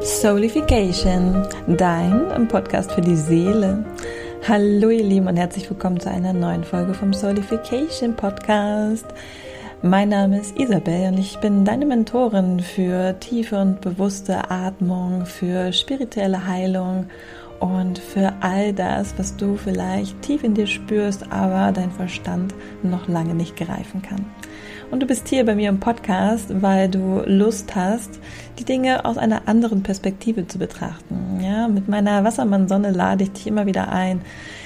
Soulification, dein Podcast für die Seele. Hallo ihr Lieben und herzlich willkommen zu einer neuen Folge vom Soulification Podcast. Mein Name ist Isabel und ich bin deine Mentorin für tiefe und bewusste Atmung, für spirituelle Heilung und für all das, was du vielleicht tief in dir spürst, aber dein Verstand noch lange nicht greifen kann. Und du bist hier bei mir im Podcast, weil du Lust hast, die Dinge aus einer anderen Perspektive zu betrachten. Ja, mit meiner Wassermann-Sonne lade ich dich immer wieder ein,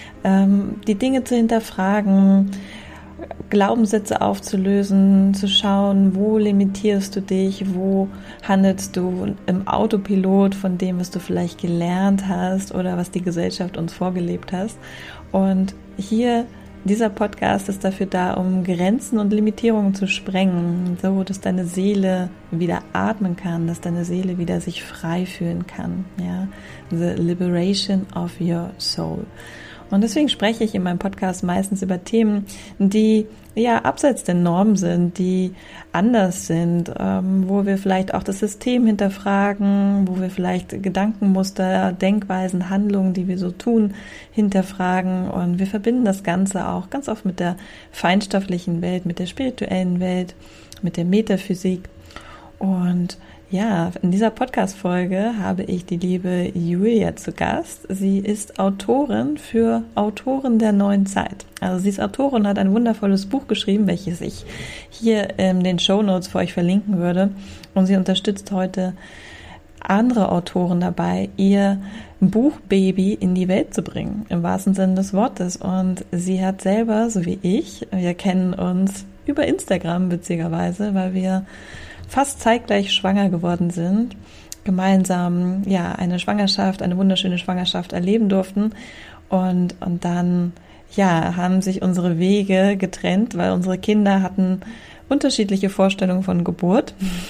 die Dinge zu hinterfragen, Glaubenssätze aufzulösen, zu schauen, wo limitierst du dich, wo handelst du im Autopilot von dem, was du vielleicht gelernt hast oder was die Gesellschaft uns vorgelebt hast. Und dieser Podcast ist dafür da, um Grenzen und Limitierungen zu sprengen, so dass deine Seele wieder atmen kann, dass deine Seele wieder sich frei fühlen kann. Ja? The Liberation of your soul. Und deswegen spreche ich in meinem Podcast meistens über Themen, die ja abseits der Norm sind, die anders sind, wo wir vielleicht auch das System hinterfragen, wo wir vielleicht Gedankenmuster, Denkweisen, Handlungen, die wir so tun, hinterfragen. Und wir verbinden das Ganze auch ganz oft mit der feinstofflichen Welt, mit der spirituellen Welt, mit der Metaphysik. Und ja, in dieser Podcast-Folge habe ich die liebe Julia zu Gast. Sie ist Autorin für Autoren der neuen Zeit. Also sie ist Autorin und hat ein wundervolles Buch geschrieben, welches ich hier in den Shownotes für euch verlinken würde. Und sie unterstützt heute andere Autoren dabei, ihr Buchbaby in die Welt zu bringen, im wahrsten Sinne des Wortes. Und sie hat selber, so wie ich, wir kennen uns über Instagram witzigerweise, weil wir fast zeitgleich schwanger geworden sind, gemeinsam eine Schwangerschaft, eine wunderschöne Schwangerschaft erleben durften und dann haben sich unsere Wege getrennt, weil unsere Kinder hatten unterschiedliche Vorstellungen von Geburt.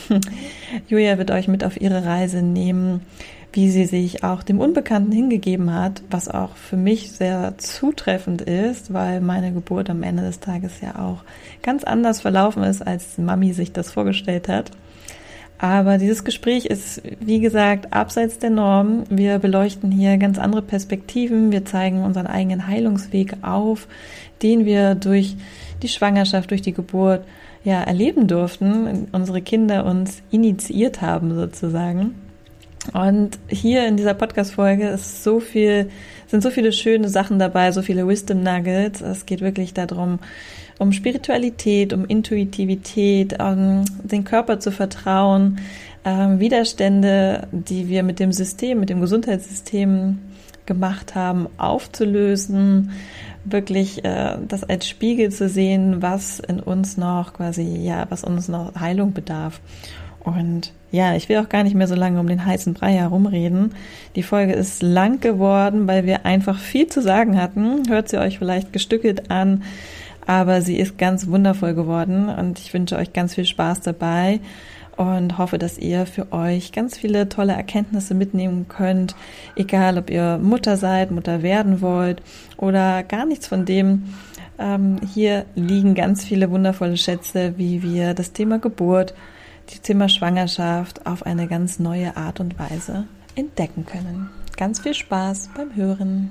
Julia wird euch mit auf ihre Reise nehmen, wie sie sich auch dem Unbekannten hingegeben hat, was auch für mich sehr zutreffend ist, weil meine Geburt am Ende des Tages ja auch ganz anders verlaufen ist, als Mami sich das vorgestellt hat. Aber dieses Gespräch ist, wie gesagt, abseits der Norm. Wir beleuchten hier ganz andere Perspektiven. Wir zeigen unseren eigenen Heilungsweg auf, den wir durch die Schwangerschaft, durch die Geburt erleben durften, unsere Kinder uns initiiert haben sozusagen. Und hier in dieser Podcast-Folge sind so viele schöne Sachen dabei, so viele Wisdom Nuggets. Es geht wirklich darum, um Spiritualität, um Intuitivität, den Körper zu vertrauen, Widerstände, die wir mit dem System, mit dem Gesundheitssystem gemacht haben, aufzulösen, wirklich das als Spiegel zu sehen, was in uns noch was uns noch Heilung bedarf. Und ich will auch gar nicht mehr so lange um den heißen Brei herumreden. Die Folge ist lang geworden, weil wir einfach viel zu sagen hatten. Hört sie euch vielleicht gestückelt an, aber sie ist ganz wundervoll geworden und ich wünsche euch ganz viel Spaß dabei und hoffe, dass ihr für euch ganz viele tolle Erkenntnisse mitnehmen könnt, egal ob ihr Mutter seid, Mutter werden wollt oder gar nichts von dem. Hier liegen ganz viele wundervolle Schätze, wie wir das Thema Geburt, das Thema Schwangerschaft auf eine ganz neue Art und Weise entdecken können. Ganz viel Spaß beim Hören.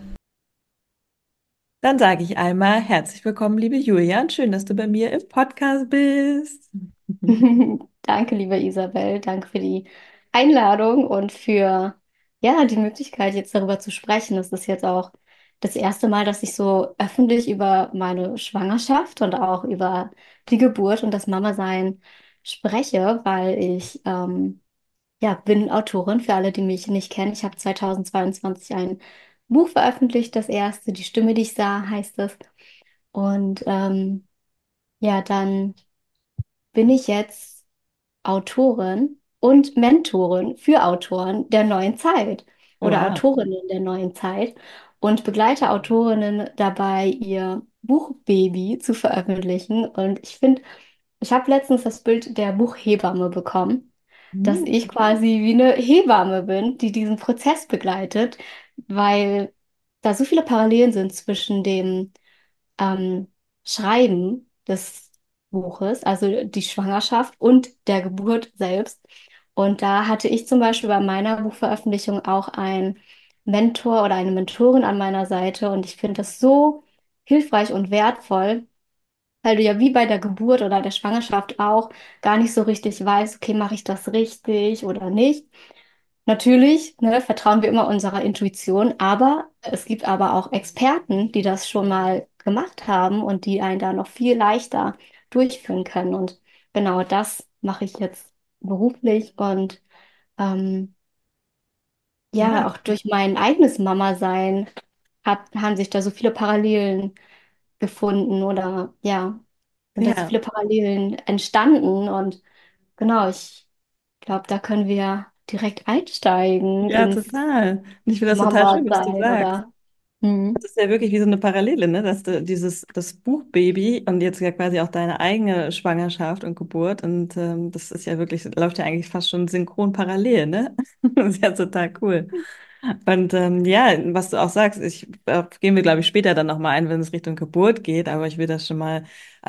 Dann sage ich einmal herzlich willkommen, liebe Julia, und schön, dass du bei mir im Podcast bist. Danke, liebe Isabel. Danke für die Einladung und für die Möglichkeit, jetzt darüber zu sprechen. Das ist jetzt auch das erste Mal, dass ich so öffentlich über meine Schwangerschaft und auch über die Geburt und das Mama-Sein spreche, weil ich bin Autorin, für alle, die mich nicht kennen. Ich habe 2022 ein Buch veröffentlicht, das erste, Die Stimme, die ich sah, heißt es. Und dann bin ich jetzt Autorin und Mentorin für Autoren der neuen Zeit oder Wow. Autorinnen der neuen Zeit und begleite Autorinnen dabei, ihr Buchbaby zu veröffentlichen. Und ich habe letztens das Bild der Buchhebamme bekommen, dass Hm. ich quasi wie eine Hebamme bin, die diesen Prozess begleitet, weil da so viele Parallelen sind zwischen dem ähm, Schreiben des Buches, also die Schwangerschaft und der Geburt selbst. Und da hatte ich zum Beispiel bei meiner Buchveröffentlichung auch einen Mentor oder eine Mentorin an meiner Seite. Und ich finde das so hilfreich und wertvoll, weil du ja wie bei der Geburt oder der Schwangerschaft auch gar nicht so richtig weißt, okay, mache ich das richtig oder nicht. Natürlich, ne, vertrauen wir immer unserer Intuition, aber es gibt aber auch Experten, die das schon mal gemacht haben und die einen da noch viel leichter durchführen können. Und genau das mache ich jetzt beruflich und ähm, Ja, ja, auch durch mein eigenes Mama-Sein haben sich da so viele Parallelen gefunden oder ja, sind da so ja, viele Parallelen entstanden und genau, ich glaube, da können wir direkt einsteigen ja, ins total. Und ich finde das total Mama schön, was du sein sagst. oder hm, Das ist ja wirklich wie so eine Parallele, ne? Dass du das Buchbaby und jetzt ja quasi auch deine eigene Schwangerschaft und Geburt und das ist ja wirklich, läuft ja eigentlich fast schon synchron parallel, ne? Das ist ja total cool. Und ja, was du auch sagst, gehen wir, glaube ich, später dann nochmal ein, wenn es Richtung Geburt geht, aber ich will das schon mal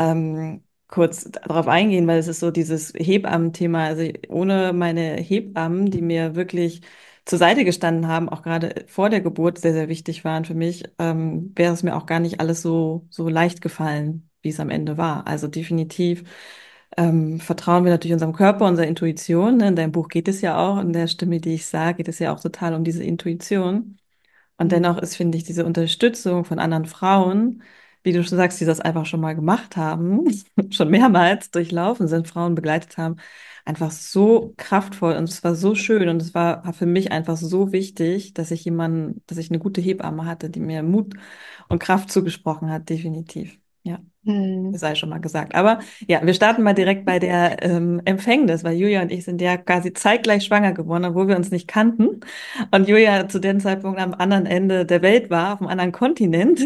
kurz darauf eingehen, weil es ist so dieses Hebammen-Thema. Also ohne meine Hebammen, die mir wirklich zur Seite gestanden haben, auch gerade vor der Geburt sehr, sehr wichtig waren für mich, wäre es mir auch gar nicht alles so leicht gefallen, wie es am Ende war. Also definitiv vertrauen wir natürlich unserem Körper, unserer Intuition. Ne? In deinem Buch geht es ja auch, in der Stimme, die ich sage, geht es ja auch total um diese Intuition. Und dennoch ist, finde ich, diese Unterstützung von anderen Frauen, wie du schon sagst, die das einfach schon mal gemacht haben, schon mehrmals durchlaufen sind, Frauen begleitet haben, einfach so kraftvoll und es war so schön und es war für mich einfach so wichtig, dass ich eine gute Hebamme hatte, die mir Mut und Kraft zugesprochen hat, definitiv. Ja. hm, Das sei schon mal gesagt. Aber ja, wir starten mal direkt bei der Empfängnis, weil Julia und ich sind ja quasi zeitgleich schwanger geworden, obwohl wir uns nicht kannten. Und Julia zu dem Zeitpunkt am anderen Ende der Welt war, auf einem anderen Kontinent.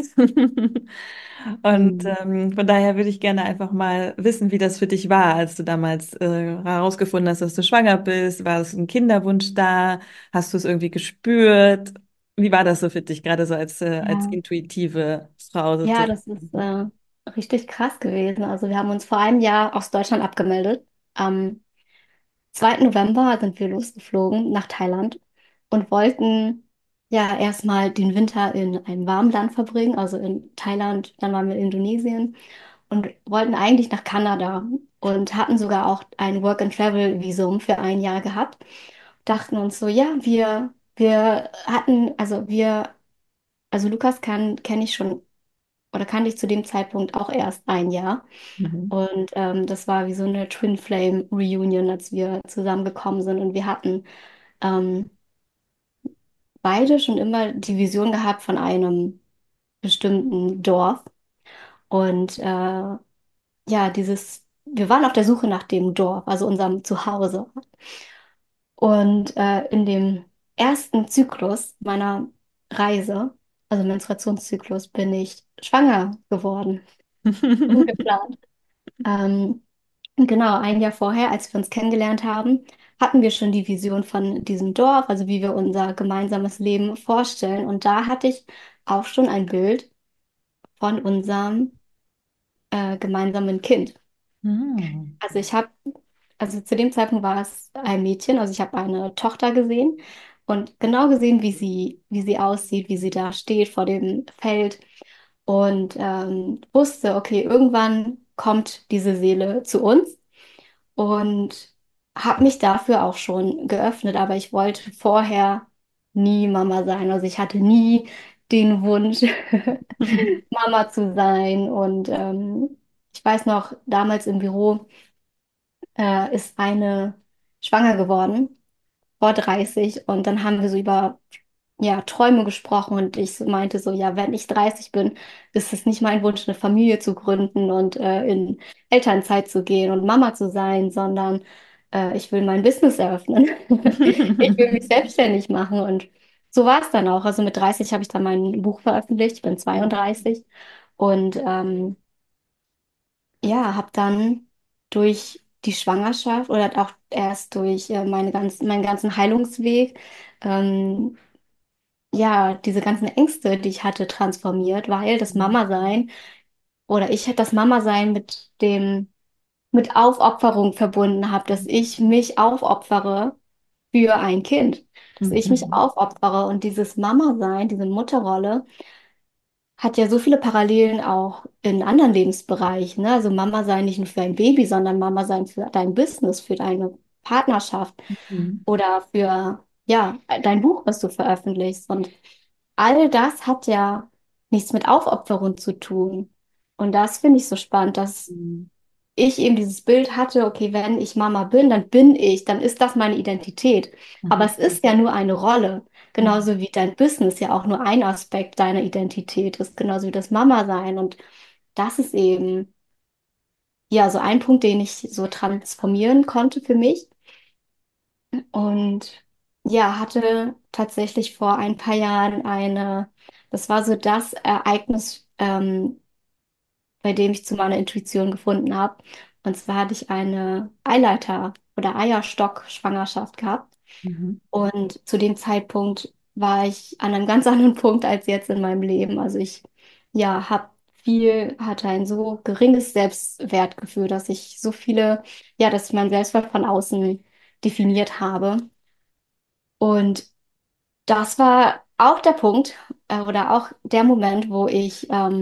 Und hm. von daher würde ich gerne einfach mal wissen, wie das für dich war, als du damals herausgefunden hast, dass du schwanger bist. War es ein Kinderwunsch da? Hast du es irgendwie gespürt? Wie war das so für dich, gerade so als Ja, intuitive Frau ja, das ist sozusagen? richtig krass gewesen. Also wir haben uns vor einem Jahr aus Deutschland abgemeldet. Am 2. November sind wir losgeflogen nach Thailand und wollten ja erstmal den Winter in einem warmen Land verbringen, also in Thailand, dann waren wir in Indonesien und wollten eigentlich nach Kanada und hatten sogar auch ein Work-and-Travel-Visum für ein Jahr gehabt. Dachten uns so, ja, wir hatten, also Lukas kenne ich schon oder kannte ich zu dem Zeitpunkt auch erst ein Jahr. Mhm. Und das war wie so eine Twin Flame Reunion, als wir zusammengekommen sind. Und wir hatten ähm, beide schon immer die Vision gehabt von einem bestimmten Dorf. Und ja, wir waren auf der Suche nach dem Dorf, also unserem Zuhause. Und in dem ersten Zyklus meiner Reise, also Menstruationszyklus, bin ich schwanger geworden. Ungeplant. Ähm, genau, ein Jahr vorher, als wir uns kennengelernt haben, hatten wir schon die Vision von diesem Dorf, also wie wir unser gemeinsames Leben vorstellen. Und da hatte ich auch schon ein Bild von unserem gemeinsamen Kind. Hm. Also also zu dem Zeitpunkt war es ein Mädchen, also ich habe eine Tochter gesehen und genau gesehen, wie sie aussieht, wie sie da steht vor dem Feld und wusste, okay, irgendwann kommt diese Seele zu uns und habe mich dafür auch schon geöffnet, aber ich wollte vorher nie Mama sein. Also ich hatte nie den Wunsch, Mama zu sein. Und ich weiß noch, damals im Büro ist eine schwanger geworden, vor 30. Und dann haben wir so über ja, Träume gesprochen und ich so meinte so, ja, wenn ich 30 bin, ist es nicht mein Wunsch, eine Familie zu gründen und in Elternzeit zu gehen und Mama zu sein, sondern ich will mein Business eröffnen. Ich will mich selbstständig machen und so war es dann auch. Also mit 30 habe ich dann mein Buch veröffentlicht, ich bin 32 und ja, habe dann durch die Schwangerschaft oder auch erst durch meinen ganzen Heilungsweg ähm, ja, diese ganzen Ängste, die ich hatte, transformiert, weil das Mama-Sein oder ich hätte das Mama-Sein mit dem mit Aufopferung verbunden habe, dass ich mich aufopfere für ein Kind, dass ich mich Mhm. aufopfere und dieses Mama-Sein, diese Mutterrolle hat ja so viele Parallelen auch in anderen Lebensbereichen, ne? Also Mama sein nicht nur für ein Baby, sondern Mama sein für dein Business, für deine Partnerschaft Mhm. oder für, ja, dein Buch, was du veröffentlichst. Und all das hat ja nichts mit Aufopferung zu tun. Und das finde ich so spannend, dass Mhm. ich eben dieses Bild hatte, okay, wenn ich Mama bin, dann bin ich, dann ist das meine Identität. Aber Mhm. es ist ja nur eine Rolle, Mhm. genauso wie dein Business ja auch nur ein Aspekt deiner Identität ist, genauso wie das Mama sein. Und das ist eben, ja, so ein Punkt, den ich so transformieren konnte für mich. Und ja, hatte tatsächlich vor ein paar Jahren das war so das Ereignis, bei dem ich zu meiner Intuition gefunden habe. Und zwar hatte ich eine Eileiter- oder Eierstock-Schwangerschaft gehabt. Mhm. Und zu dem Zeitpunkt war ich an einem ganz anderen Punkt als jetzt in meinem Leben. Also ich, ja, hatte ein so geringes Selbstwertgefühl, dass ich so viele, ja, dass ich mein Selbstwert von außen definiert habe. Und das war auch der Punkt, oder auch der Moment, wo ich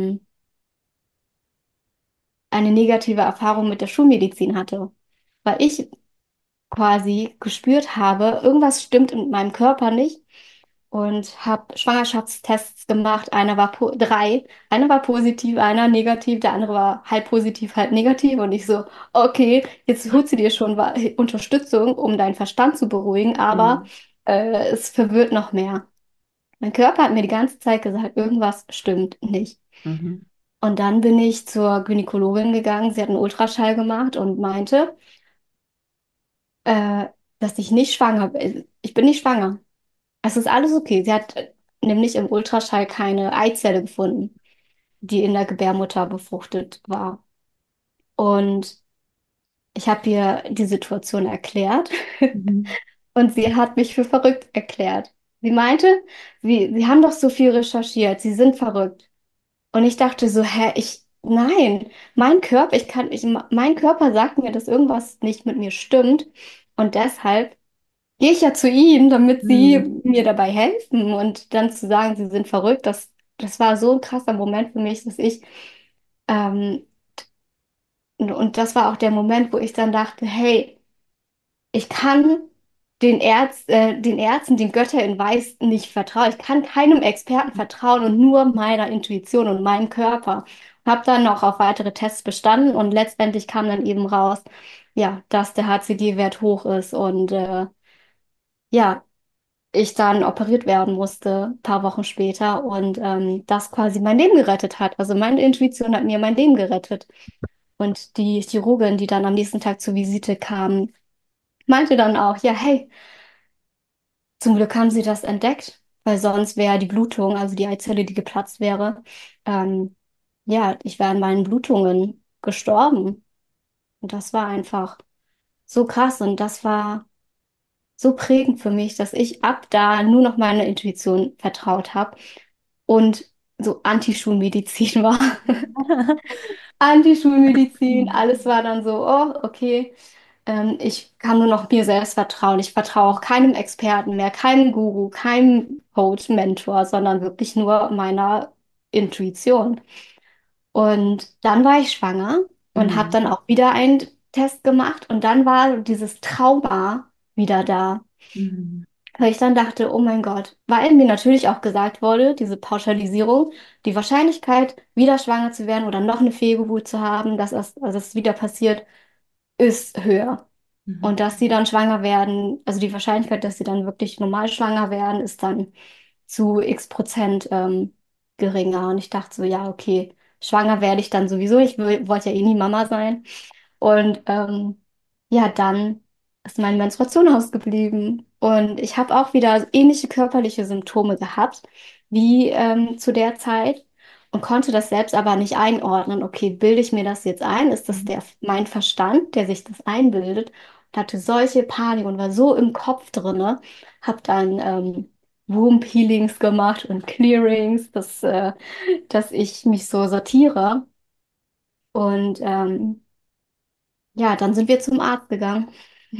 eine negative Erfahrung mit der Schulmedizin hatte, weil ich quasi gespürt habe, irgendwas stimmt mit meinem Körper nicht und habe Schwangerschaftstests gemacht. Drei, einer war positiv, einer negativ, der andere war halb positiv, halb negativ und ich so, okay, jetzt holst du dir schon Unterstützung, um deinen Verstand zu beruhigen, aber Mhm. es verwirrt noch mehr. Mein Körper hat mir die ganze Zeit gesagt, irgendwas stimmt nicht. Mhm. Und dann bin ich zur Gynäkologin gegangen. Sie hat einen Ultraschall gemacht und meinte, äh, dass ich nicht schwanger bin. Ich bin nicht schwanger. Es ist alles okay. Sie hat nämlich im Ultraschall keine Eizelle gefunden, die in der Gebärmutter befruchtet war. Und ich habe ihr die Situation erklärt Mhm. und sie hat mich für verrückt erklärt. Sie meinte, sie haben doch so viel recherchiert, Sie sind verrückt. Und ich dachte so, nein, mein Körper sagt mir, dass irgendwas nicht mit mir stimmt. Und deshalb gehe ich ja zu ihnen, damit sie Mhm. mir dabei helfen. Und dann zu sagen, sie sind verrückt, das war so ein krasser Moment für mich, ähm, und das war auch der Moment, wo ich dann dachte, hey, ich kann den Ärzten, den Götter in Weiß nicht vertrauen. Ich kann keinem Experten vertrauen und nur meiner Intuition und meinem Körper. Habe dann noch auf weitere Tests bestanden und letztendlich kam dann eben raus, ja, dass der HCG-Wert hoch ist und ja, ich dann operiert werden musste, ein paar Wochen später und das quasi mein Leben gerettet hat. Also meine Intuition hat mir mein Leben gerettet. Und die Chirurgin, die dann am nächsten Tag zur Visite kam, meinte dann auch, ja, hey, zum Glück haben sie das entdeckt, weil sonst wäre die Blutung, also die Eizelle, die geplatzt wäre, ähm, ja, ich wäre an meinen Blutungen gestorben. Und das war einfach so krass und das war so prägend für mich, dass ich ab da nur noch meiner Intuition vertraut habe und so Anti-Schulmedizin war. Anti-Schulmedizin, alles war dann so, oh, okay. Ich kann nur noch mir selbst vertrauen. Ich vertraue auch keinem Experten mehr, keinem Guru, keinem Coach, Mentor, sondern wirklich nur meiner Intuition. Und dann war ich schwanger und habe Mhm. dann auch wieder einen Test gemacht und dann war dieses Trauma wieder da. Mhm. Weil ich dann dachte, oh mein Gott, weil mir natürlich auch gesagt wurde, diese Pauschalisierung, die Wahrscheinlichkeit, wieder schwanger zu werden oder noch eine Fehlgeburt zu haben, also dass es wieder passiert, ist höher. Mhm. Und dass sie dann schwanger werden, also die Wahrscheinlichkeit, dass sie dann wirklich normal schwanger werden, ist dann zu x Prozent geringer. Und ich dachte so, ja, okay, schwanger werde ich dann sowieso. Wollte ja eh nie Mama sein. Und ja, dann ist meine Menstruation ausgeblieben. Und ich habe auch wieder ähnliche körperliche Symptome gehabt wie zu der Zeit und konnte das selbst aber nicht einordnen. Okay, bilde ich mir das jetzt ein? Ist das mein Verstand, der sich das einbildet? Und hatte solche Panik und war so im Kopf drinne. Habe dann Womb Healings gemacht und Clearings, dass ich mich so sortiere. Und ja, dann sind wir zum Arzt gegangen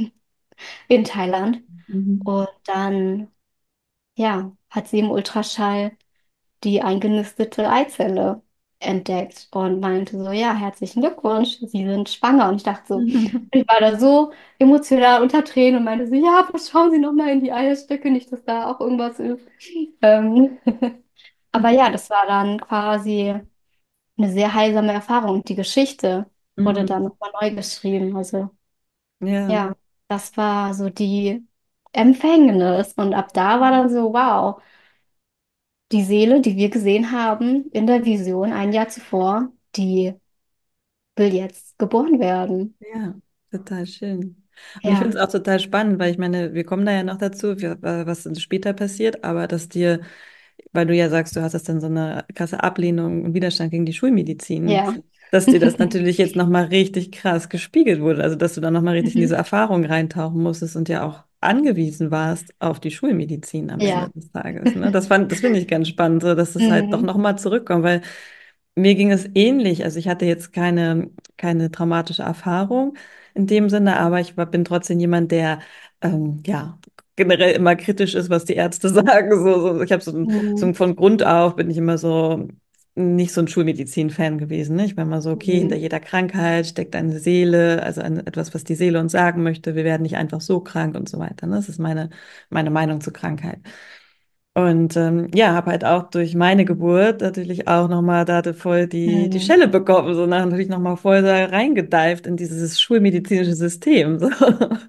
in Thailand. Mhm. Und dann, ja, hat sie im Ultraschall die eingenistete Eizelle entdeckt und meinte so, ja, herzlichen Glückwunsch, Sie sind schwanger. Und ich dachte so, ich war da so emotional unter Tränen und meinte so, ja, aber schauen Sie noch mal in die Eierstöcke, nicht, dass da auch irgendwas ist. Ähm, aber ja, das war dann quasi eine sehr heilsame Erfahrung. Und die Geschichte wurde dann Mhm. nochmal neu geschrieben. Also Ja, ja, das war so die Empfängnis. Und ab da war dann so, wow, die Seele, die wir gesehen haben in der Vision ein Jahr zuvor, die will jetzt geboren werden. ja, total schön. Und ich Ja, finde es auch total spannend, weil ich meine, wir kommen da ja noch dazu, was dann später passiert, aber dass dir, weil du ja sagst, du hast das dann so eine krasse Ablehnung und Widerstand gegen die Schulmedizin, ja. dass dir das natürlich jetzt nochmal richtig krass gespiegelt wurde, also dass du dann nochmal richtig in diese Mhm. Erfahrung reintauchen musstest und ja auch angewiesen warst auf die Schulmedizin am Ende Ja. des Tages. Ne? Das finde ich ganz spannend, so dass es halt doch Mhm. nochmal zurückkommt, weil mir ging es ähnlich. Also ich hatte jetzt keine traumatische Erfahrung in dem Sinne, aber bin trotzdem jemand, der ja generell immer kritisch ist, was die Ärzte sagen. Ich habe Mhm. von Grund auf bin ich immer so nicht so ein Schulmedizin-Fan gewesen. Ne? Ich war immer so, okay, hinter Mhm. jeder Krankheit steckt eine Seele, also etwas, was die Seele uns sagen möchte. Wir werden nicht einfach so krank und so weiter. Ne? Das ist meine Meinung zur Krankheit. Und ja, habe halt auch durch meine Geburt natürlich auch nochmal da voll die Mhm. Schelle bekommen, so natürlich nochmal voll da reingedeift in dieses schulmedizinische System. So.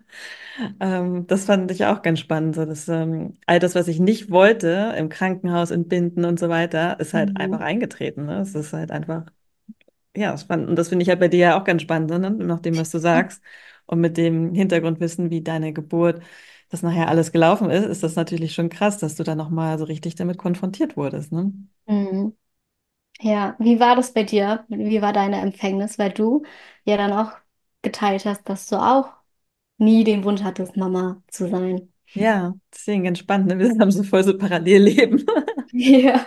Das fand ich auch ganz spannend, so dass all das, was ich nicht wollte, im Krankenhaus entbinden und so weiter, ist halt einfach Mhm. eingetreten. Ne? Es ist halt einfach, ja, spannend. Und das finde ich halt bei dir ja auch ganz spannend, ne? Nach dem, was du sagst. Und mit dem Hintergrundwissen, wie deine Geburt, das nachher alles gelaufen ist, ist das natürlich schon krass, dass du da nochmal so richtig damit konfrontiert wurdest, ne? Mhm. Ja, wie war das bei dir? Wie war deine Empfängnis? Weil du ja dann auch geteilt hast, dass du auch nie den Wunsch hattest, Mama zu sein. Ja, deswegen ganz spannend, ne? Wir haben so voll so Parallelleben. Ja.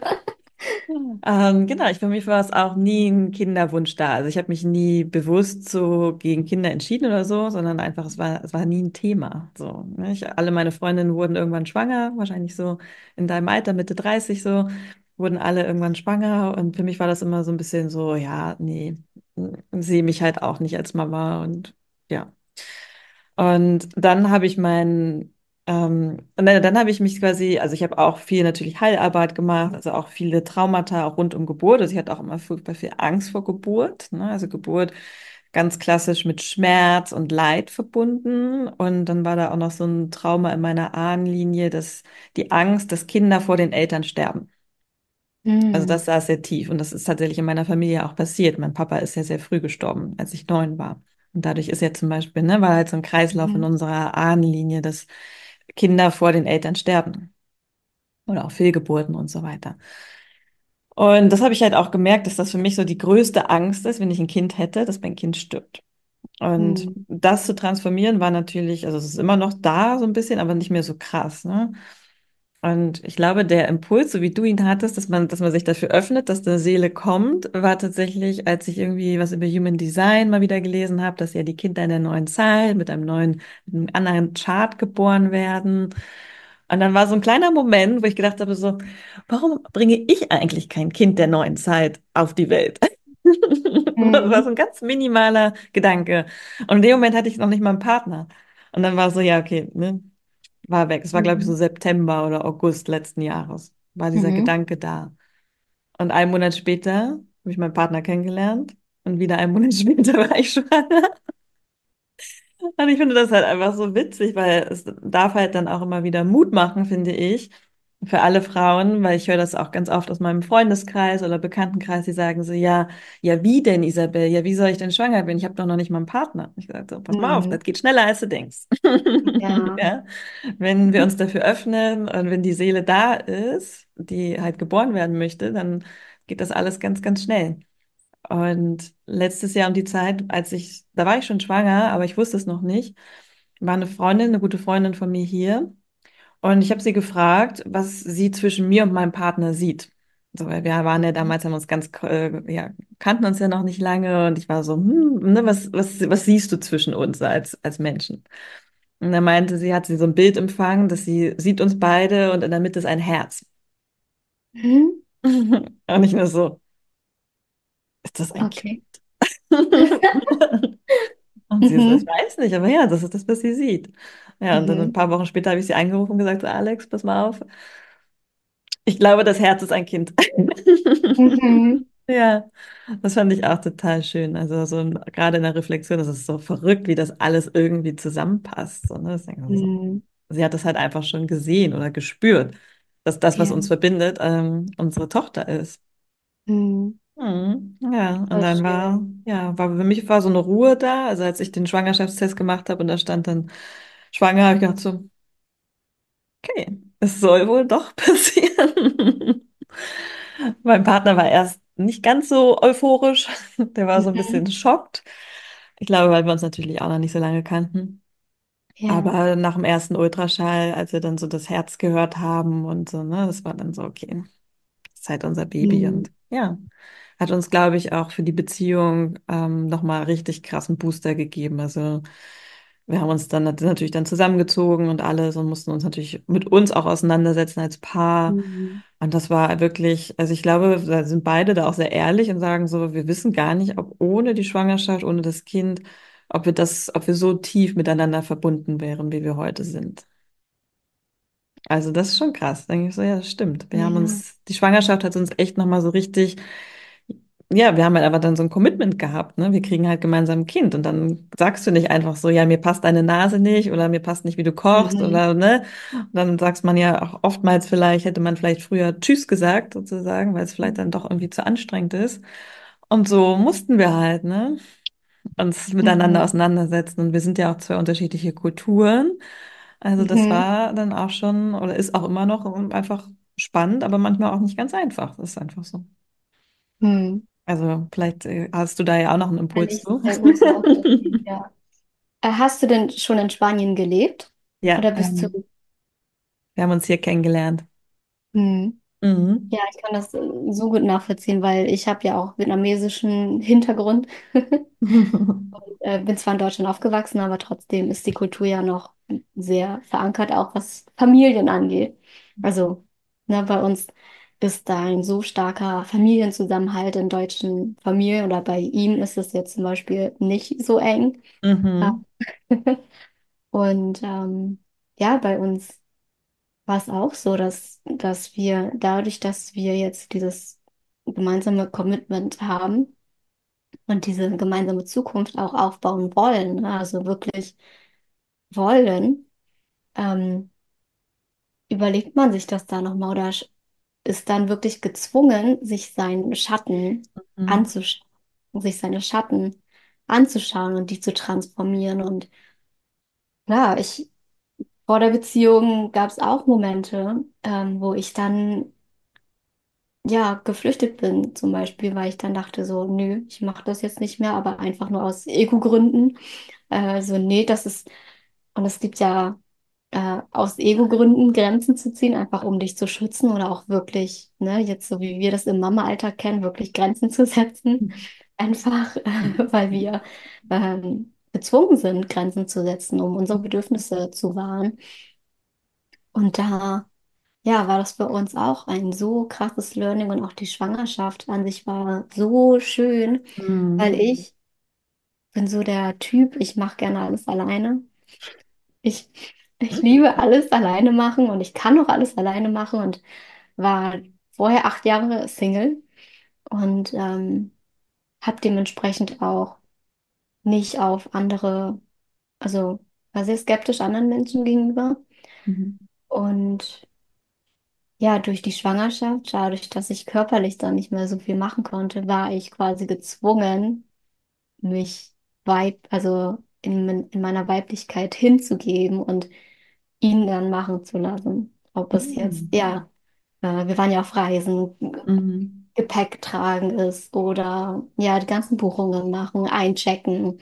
Genau, für mich war es auch nie ein Kinderwunsch da. Also ich habe mich nie bewusst so gegen Kinder entschieden oder so, sondern einfach, es war nie ein Thema. So, ne? Alle meine Freundinnen wurden irgendwann schwanger, wahrscheinlich so in deinem Alter, Mitte 30 so, wurden alle irgendwann schwanger. Und für mich war das immer so ein bisschen so, ja, nee, sehe mich halt auch nicht als Mama und ja. Und dann habe ich dann habe ich mich quasi, also ich habe auch viel natürlich Heilarbeit gemacht, also auch viele Traumata auch rund um Geburt. Also ich hatte auch immer furchtbar viel Angst vor Geburt, ne? Also Geburt ganz klassisch mit Schmerz und Leid verbunden. Und dann war da auch noch so ein Trauma in meiner Ahnenlinie, dass die Angst, dass Kinder vor den Eltern sterben. Also Mhm. das saß sehr tief und das ist tatsächlich in meiner Familie auch passiert. Mein Papa ist ja sehr früh gestorben, als ich 9 war. Und dadurch ist ja zum Beispiel, ne, war halt so ein Kreislauf in Mhm. unserer Ahnenlinie, dass Kinder vor den Eltern sterben oder auch Fehlgeburten und so weiter. Und das habe ich halt auch gemerkt, dass das für mich so die größte Angst ist, wenn ich ein Kind hätte, dass mein Kind stirbt. Und Mhm. das zu transformieren war natürlich, also es ist immer noch da so ein bisschen, aber nicht mehr so krass, ne? Und ich glaube, der Impuls, so wie du ihn hattest, dass man sich dafür öffnet, dass eine Seele kommt, war tatsächlich, als ich irgendwie was über Human Design mal wieder gelesen habe, dass ja die Kinder in der neuen Zahl mit einem anderen Chart geboren werden. Und dann war so ein kleiner Moment, wo ich gedacht habe, so, warum bringe ich eigentlich kein Kind der neuen Zeit auf die Welt? Das war so Mhm. ein ganz minimaler Gedanke. Und in dem Moment hatte ich noch nicht mal einen Partner. Und dann war so, ja, okay, ne? War weg. Es war, glaube ich, so Mhm. September oder August letzten Jahres. War dieser Mhm. Gedanke da. Und einen Monat später habe ich meinen Partner kennengelernt. Und wieder einen Monat später war ich schwanger. Und ich finde das halt einfach so witzig, weil es darf halt dann auch immer wieder Mut machen, finde ich, für alle Frauen, weil ich höre das auch ganz oft aus meinem Freundeskreis oder Bekanntenkreis, die sagen so, ja, ja, wie denn, Isabel? Ja, wie soll ich denn schwanger werden? Ich habe doch noch nicht mal einen Partner. Ich sage so, pass mal auf, das Mhm. geht schneller, als du denkst. Ja. Ja, wenn wir uns dafür öffnen und wenn die Seele da ist, die halt geboren werden möchte, dann geht das alles ganz, ganz schnell. Und letztes Jahr um die Zeit, da war ich schon schwanger, aber ich wusste es noch nicht, war eine gute Freundin von mir hier. Und ich habe sie gefragt, was sie zwischen mir und meinem Partner sieht. So, weil wir waren ja damals, haben uns ja, kannten uns ja noch nicht lange und ich war so, ne, was siehst du zwischen uns als Menschen? Und dann meinte sie, hat sie so ein Bild empfangen, dass sie sieht uns beide und in der Mitte ist ein Herz. Mhm. Und ich nur so, ist das ein Okay. Kind? Und sie so, ich Mhm. weiß nicht, aber ja, das ist das, was sie sieht. Ja, und dann ein Mhm. paar Wochen später habe ich sie angerufen und gesagt, so, Alex, pass mal auf. Ich glaube, das Herz ist ein Kind. Mhm. Ja, das fand ich auch total schön. Also so gerade in der Reflexion, das ist so verrückt, wie das alles irgendwie zusammenpasst. So, ne? Mhm. Sie hat das halt einfach schon gesehen oder gespürt, dass das, was Ja. uns verbindet, unsere Tochter ist. Mhm. Ja, und Voll dann schön. für mich war so eine Ruhe da. Also als ich den Schwangerschaftstest gemacht habe und da stand dann schwanger, habe ich gedacht so, okay, es soll wohl doch passieren. Mein Partner war erst nicht ganz so euphorisch. Der war so ein Mhm. bisschen schockt. Ich glaube, weil wir uns natürlich auch noch nicht so lange kannten. Ja. Aber nach dem ersten Ultraschall, als wir dann so das Herz gehört haben und so, ne, das war dann so, okay, das ist halt unser Baby Mhm. und ja, hat uns, glaube ich, auch für die Beziehung nochmal richtig krassen Booster gegeben. Also wir haben uns dann natürlich dann zusammengezogen und alles und mussten uns natürlich mit uns auch auseinandersetzen als Paar. Mhm. Und das war wirklich, also ich glaube, da sind beide da auch sehr ehrlich und sagen so, wir wissen gar nicht, ob ohne die Schwangerschaft, ohne das Kind, ob wir so tief miteinander verbunden wären, wie wir heute sind. Also das ist schon krass. Denke ich so, ja, das stimmt. Ja. Die Schwangerschaft hat uns echt nochmal so richtig, ja, wir haben halt aber dann so ein Commitment gehabt, ne? Wir kriegen halt gemeinsam ein Kind und dann sagst du nicht einfach so, ja, mir passt deine Nase nicht oder mir passt nicht, wie du kochst Mhm. oder, ne? Und dann sagst man ja auch oftmals vielleicht, hätte man vielleicht früher Tschüss gesagt sozusagen, weil es vielleicht dann doch irgendwie zu anstrengend ist. Und so mussten wir halt, ne? Uns miteinander Mhm. auseinandersetzen. Und wir sind ja auch zwei unterschiedliche Kulturen. Also das Mhm. war dann auch schon oder ist auch immer noch einfach spannend, aber manchmal auch nicht ganz einfach. Das ist einfach so. Mhm. Also vielleicht hast du da ja auch noch einen Kann Impuls ich zu. sehr gut nachvollziehen, ja. Hast du denn schon in Spanien gelebt? Ja, Oder bist du? wir haben uns hier kennengelernt. Mhm. Mhm. Ja, ich kann das so gut nachvollziehen, weil ich habe ja auch vietnamesischen Hintergrund. Bin zwar in Deutschland aufgewachsen, aber trotzdem ist die Kultur ja noch sehr verankert, auch was Familien angeht. Also, ne, bei uns ist da ein so starker Familienzusammenhalt in deutschen Familien oder bei ihm ist es jetzt zum Beispiel nicht so eng. Ja. Mhm. Und ja, bei uns war es auch so, dass wir dadurch, dass wir jetzt dieses gemeinsame Commitment haben und diese gemeinsame Zukunft auch aufbauen wollen, ne, also wirklich wollen, ähm, überlegt man sich das da nochmal oder ist dann wirklich gezwungen, sich seinen Schatten Mhm. anzuschauen, sich seine Schatten anzuschauen und die zu transformieren. Und ja, vor der Beziehung gab es auch Momente, wo ich dann ja geflüchtet bin, zum Beispiel, weil ich dann dachte so, nö, ich mache das jetzt nicht mehr, aber einfach nur aus Ego-Gründen. So, nee, das ist, und es gibt ja aus Ego-Gründen Grenzen zu ziehen, einfach um dich zu schützen oder auch wirklich, ne, jetzt so wie wir das im Mama-Alltag kennen, wirklich Grenzen zu setzen. Einfach, weil wir gezwungen sind, Grenzen zu setzen, um unsere Bedürfnisse zu wahren. Und da, ja, war das für uns auch ein so krasses Learning und auch die Schwangerschaft an sich war so schön, weil Mhm. ich bin so der Typ, ich mache gerne alles alleine. Ich, ich liebe alles alleine machen und ich kann auch alles alleine machen und war vorher 8 Jahre Single und habe dementsprechend auch nicht auf andere, also war sehr skeptisch anderen Menschen gegenüber. Mhm. Und ja, durch die Schwangerschaft, dadurch, dass ich körperlich dann nicht mehr so viel machen konnte, war ich quasi gezwungen, mich also in meiner Weiblichkeit hinzugeben und ihn dann machen zu lassen. Ob es jetzt, Mhm. ja, wir waren ja auf Reisen, Mhm. Gepäck tragen ist oder ja, die ganzen Buchungen machen, einchecken,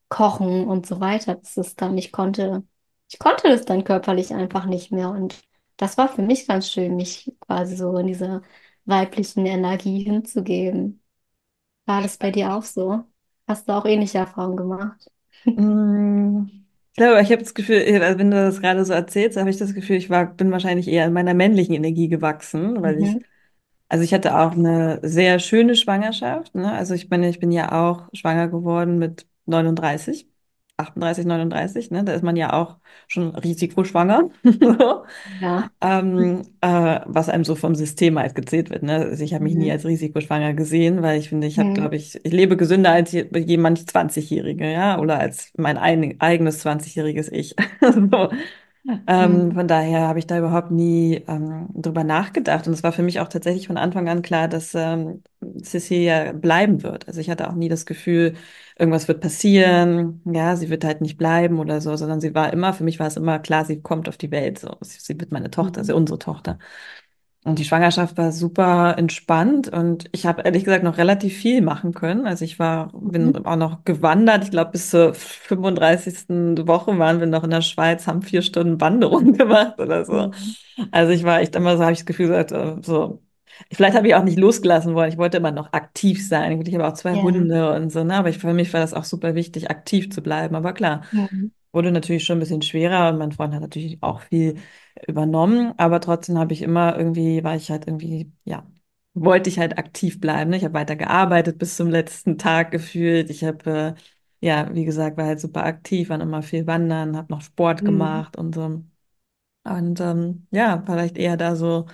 kochen und so weiter. Das ist dann, ich konnte das dann körperlich einfach nicht mehr. Und das war für mich ganz schön, mich quasi so in diese weiblichen Energie hinzugeben. War das bei dir auch so? Hast du auch ähnliche Erfahrungen gemacht? Mm, Ich glaube, ich habe das Gefühl, also wenn du das gerade so erzählst, habe ich das Gefühl, bin wahrscheinlich eher in meiner männlichen Energie gewachsen, Mhm. also ich hatte auch eine sehr schöne Schwangerschaft, ne? Also ich bin ja auch schwanger geworden mit 39, 38, 39, ne? Da ist man ja auch schon risikoschwanger. So. Ja. Was einem so vom System halt gezählt wird. Ne? Also ich habe mich nie Mhm. als risikoschwanger gesehen, weil ich finde, Mhm. ich lebe gesünder als jemand 20-Jährige, ja, oder als mein eigenes 20-jähriges Ich. So. Mhm. Von daher habe ich da überhaupt nie drüber nachgedacht. Und es war für mich auch tatsächlich von Anfang an klar, dass Cecilia bleiben wird. Also ich hatte auch nie das Gefühl, irgendwas wird passieren. Ja, sie wird halt nicht bleiben oder so, sondern für mich war es immer klar, sie kommt auf die Welt. So, sie wird meine Tochter, also Mhm. unsere Tochter. Und die Schwangerschaft war super entspannt und ich habe ehrlich gesagt noch relativ viel machen können. Also Mhm. bin auch noch gewandert. Ich glaube, bis zur 35. Woche waren wir noch in der Schweiz, haben 4 Stunden Wanderung gemacht oder so. Mhm. Also ich war echt immer so, habe ich das Gefühl gehabt, so. Vielleicht habe ich auch nicht losgelassen wollen. Ich wollte immer noch aktiv sein. Ich habe auch 2 Hunde und so, ne? Aber für mich war das auch super wichtig, aktiv zu bleiben. Aber klar, Ja. Mhm. wurde natürlich schon ein bisschen schwerer und mein Freund hat natürlich auch viel übernommen, aber trotzdem war ich halt irgendwie, ja, wollte ich halt aktiv bleiben. Ne? Ich habe weiter gearbeitet bis zum letzten Tag gefühlt. Ja, wie gesagt, war halt super aktiv, war immer viel wandern, habe noch Sport Mhm. gemacht und so. Und ja, vielleicht eher da so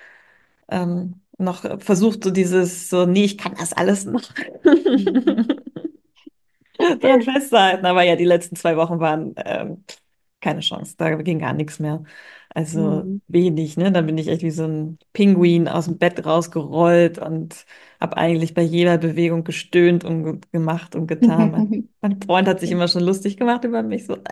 noch versucht, nee, ich kann das alles noch. Mhm. dran festzuhalten. Aber ja, die letzten 2 Wochen waren keine Chance. Da ging gar nichts mehr. Also Mhm. wenig, ne? Dann bin ich echt wie so ein Pinguin aus dem Bett rausgerollt und habe eigentlich bei jeder Bewegung gestöhnt und gemacht und getan. Mein Freund hat sich immer schon lustig gemacht über mich, so.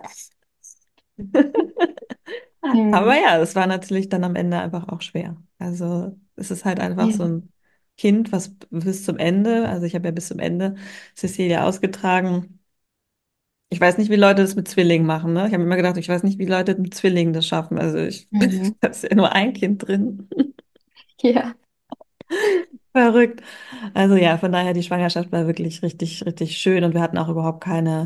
Aber Mhm. ja, das war natürlich dann am Ende einfach auch schwer. Also es ist halt einfach Ja. so ein Kind, was bis zum Ende, also ich habe ja bis zum Ende Cecilia ausgetragen. Ich weiß nicht, wie Leute das mit Zwillingen machen, ne? Ich habe immer gedacht, ich weiß nicht, wie Leute mit Zwillingen das schaffen. Mhm. Da ist ja nur ein Kind drin. Ja. Verrückt. Also ja, von daher, die Schwangerschaft war wirklich richtig, richtig schön und wir hatten auch überhaupt keine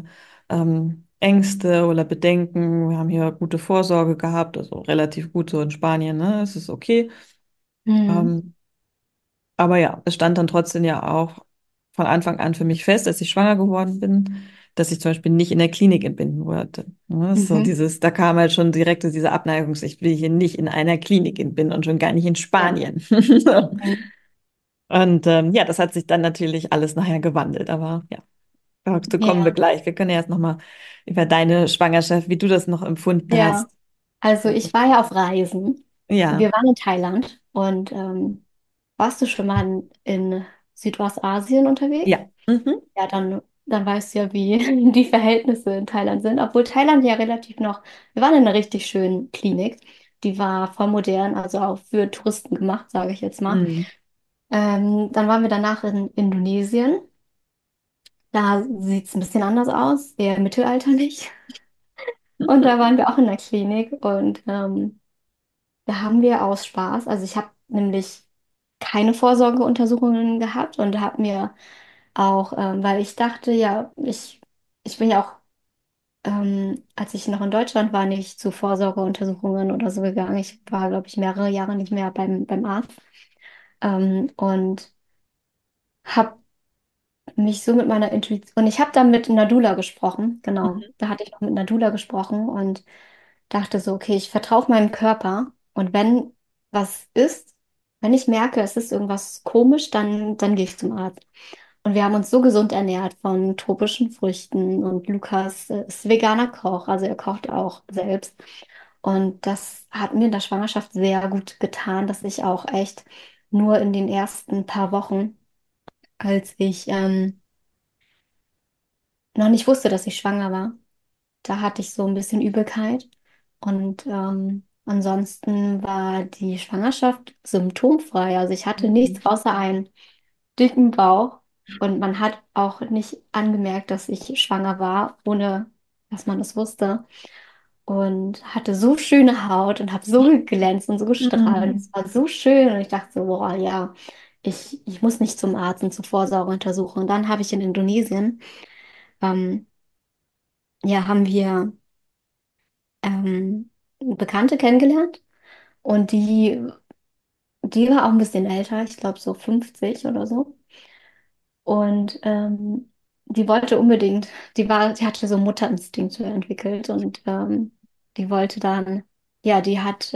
Ängste oder Bedenken. Wir haben hier gute Vorsorge gehabt, also relativ gut so in Spanien, ne? Es ist okay. Mhm. Ähm, Aber ja, es stand dann trotzdem ja auch von Anfang an für mich fest, als ich schwanger geworden bin, dass ich zum Beispiel nicht in der Klinik entbinden wollte. Ne, das ist so Mhm. da kam halt schon direkt so diese Abneigung, ich will hier nicht in einer Klinik entbinden und schon gar nicht in Ja. Spanien. So. Mhm. Und ja, das hat sich dann natürlich alles nachher gewandelt. Aber ja, dazu kommen wir Ja. gleich. Wir können ja erst nochmal über deine Schwangerschaft, wie du das noch empfunden Ja. hast. Also ich war ja auf Reisen. Ja, Wir waren in Thailand und warst du schon mal in Südostasien unterwegs? ja. Mhm. Ja, dann weißt du ja, wie die Verhältnisse in Thailand sind. Obwohl Thailand ja relativ noch, wir waren in einer richtig schönen Klinik. Die war voll modern, also auch für Touristen gemacht, sage ich jetzt mal. Mhm. Dann waren wir danach in Indonesien. Da sieht es ein bisschen anders aus, eher mittelalterlich. Und da waren wir auch in der Klinik und da haben wir aus Spaß, also ich habe nämlich keine Vorsorgeuntersuchungen gehabt und habe mir auch, weil ich dachte, ja, ich bin ja auch, als ich noch in Deutschland war, nicht zu Vorsorgeuntersuchungen oder so gegangen. Ich war, glaube ich, mehrere Jahre nicht mehr beim Arzt und habe mich so mit meiner Intuition, und ich habe dann mit einer Doula gesprochen, genau, da hatte ich noch mit einer Doula gesprochen und dachte so, okay, ich vertraue auf meinen Körper und wenn was ist, wenn ich merke, es ist irgendwas komisch, dann gehe ich zum Arzt. Und wir haben uns so gesund ernährt von tropischen Früchten und Lukas ist veganer Koch, also er kocht auch selbst. Und das hat mir in der Schwangerschaft sehr gut getan, dass ich auch echt nur in den ersten paar Wochen, als ich noch nicht wusste, dass ich schwanger war, da hatte ich so ein bisschen Übelkeit. Und ansonsten war die Schwangerschaft symptomfrei. Also ich hatte Mhm. nichts außer einen dicken Bauch. Und man hat auch nicht angemerkt, dass ich schwanger war, ohne dass man es wusste. und hatte so schöne Haut und habe so geglänzt und so gestrahlt. Und Mhm. es war so schön und ich dachte so, boah, ja, ich muss nicht zum Arzt und zur Vorsorgeuntersuchung. Und dann habe ich in Indonesien, ähm, ja, haben wir eine Bekannte kennengelernt und die war auch ein bisschen älter, ich glaube so 50 oder so. Und die wollte unbedingt, die hatte so Mutterinstinkte entwickelt und die wollte dann, ja, die hat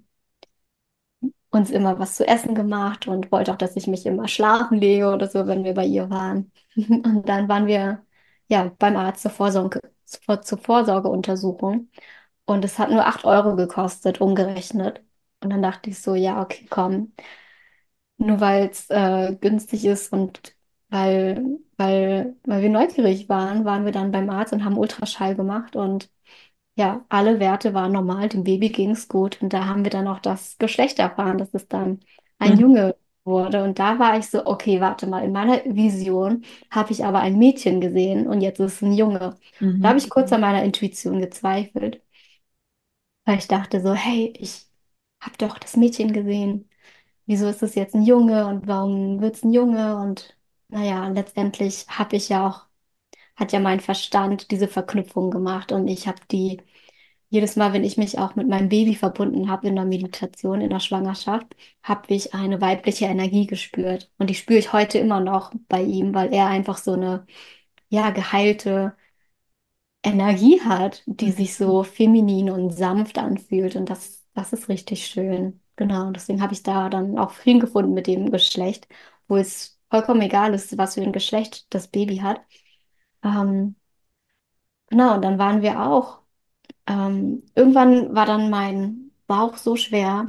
uns immer was zu essen gemacht und wollte auch, dass ich mich immer schlafen lege oder so, wenn wir bei ihr waren. Und dann waren wir ja beim Arzt zur Vorsorgeuntersuchung und es hat nur 8 € gekostet, umgerechnet. Und dann dachte ich so, ja, okay, komm, nur weil es günstig ist und weil wir neugierig waren, waren wir dann beim Arzt und haben Ultraschall gemacht und ja, alle Werte waren normal, dem Baby ging es gut. Und da haben wir dann auch das Geschlecht erfahren, dass es dann ein Mhm. Junge wurde. Und da war ich so, okay, warte mal, in meiner Vision habe ich aber ein Mädchen gesehen und jetzt ist es ein Junge. Da habe Mhm. ich kurz an meiner Intuition gezweifelt, weil ich dachte so, hey, ich habe doch das Mädchen gesehen. Wieso ist es jetzt ein Junge und warum wird es ein Junge? Und naja, letztendlich hat ja mein Verstand diese Verknüpfung gemacht und ich habe die jedes Mal, wenn ich mich auch mit meinem Baby verbunden habe in der Meditation, in der Schwangerschaft, habe ich eine weibliche Energie gespürt. Und die spüre ich heute immer noch bei ihm, weil er einfach so eine, ja, geheilte Energie hat, die sich so feminin und sanft anfühlt. Und das ist richtig schön. Genau, und deswegen habe ich da dann auch Frieden gefunden mit dem Geschlecht, wo es vollkommen egal ist, was für ein Geschlecht das Baby hat. Ähm, genau, und dann waren wir auch. Irgendwann war dann mein Bauch so schwer,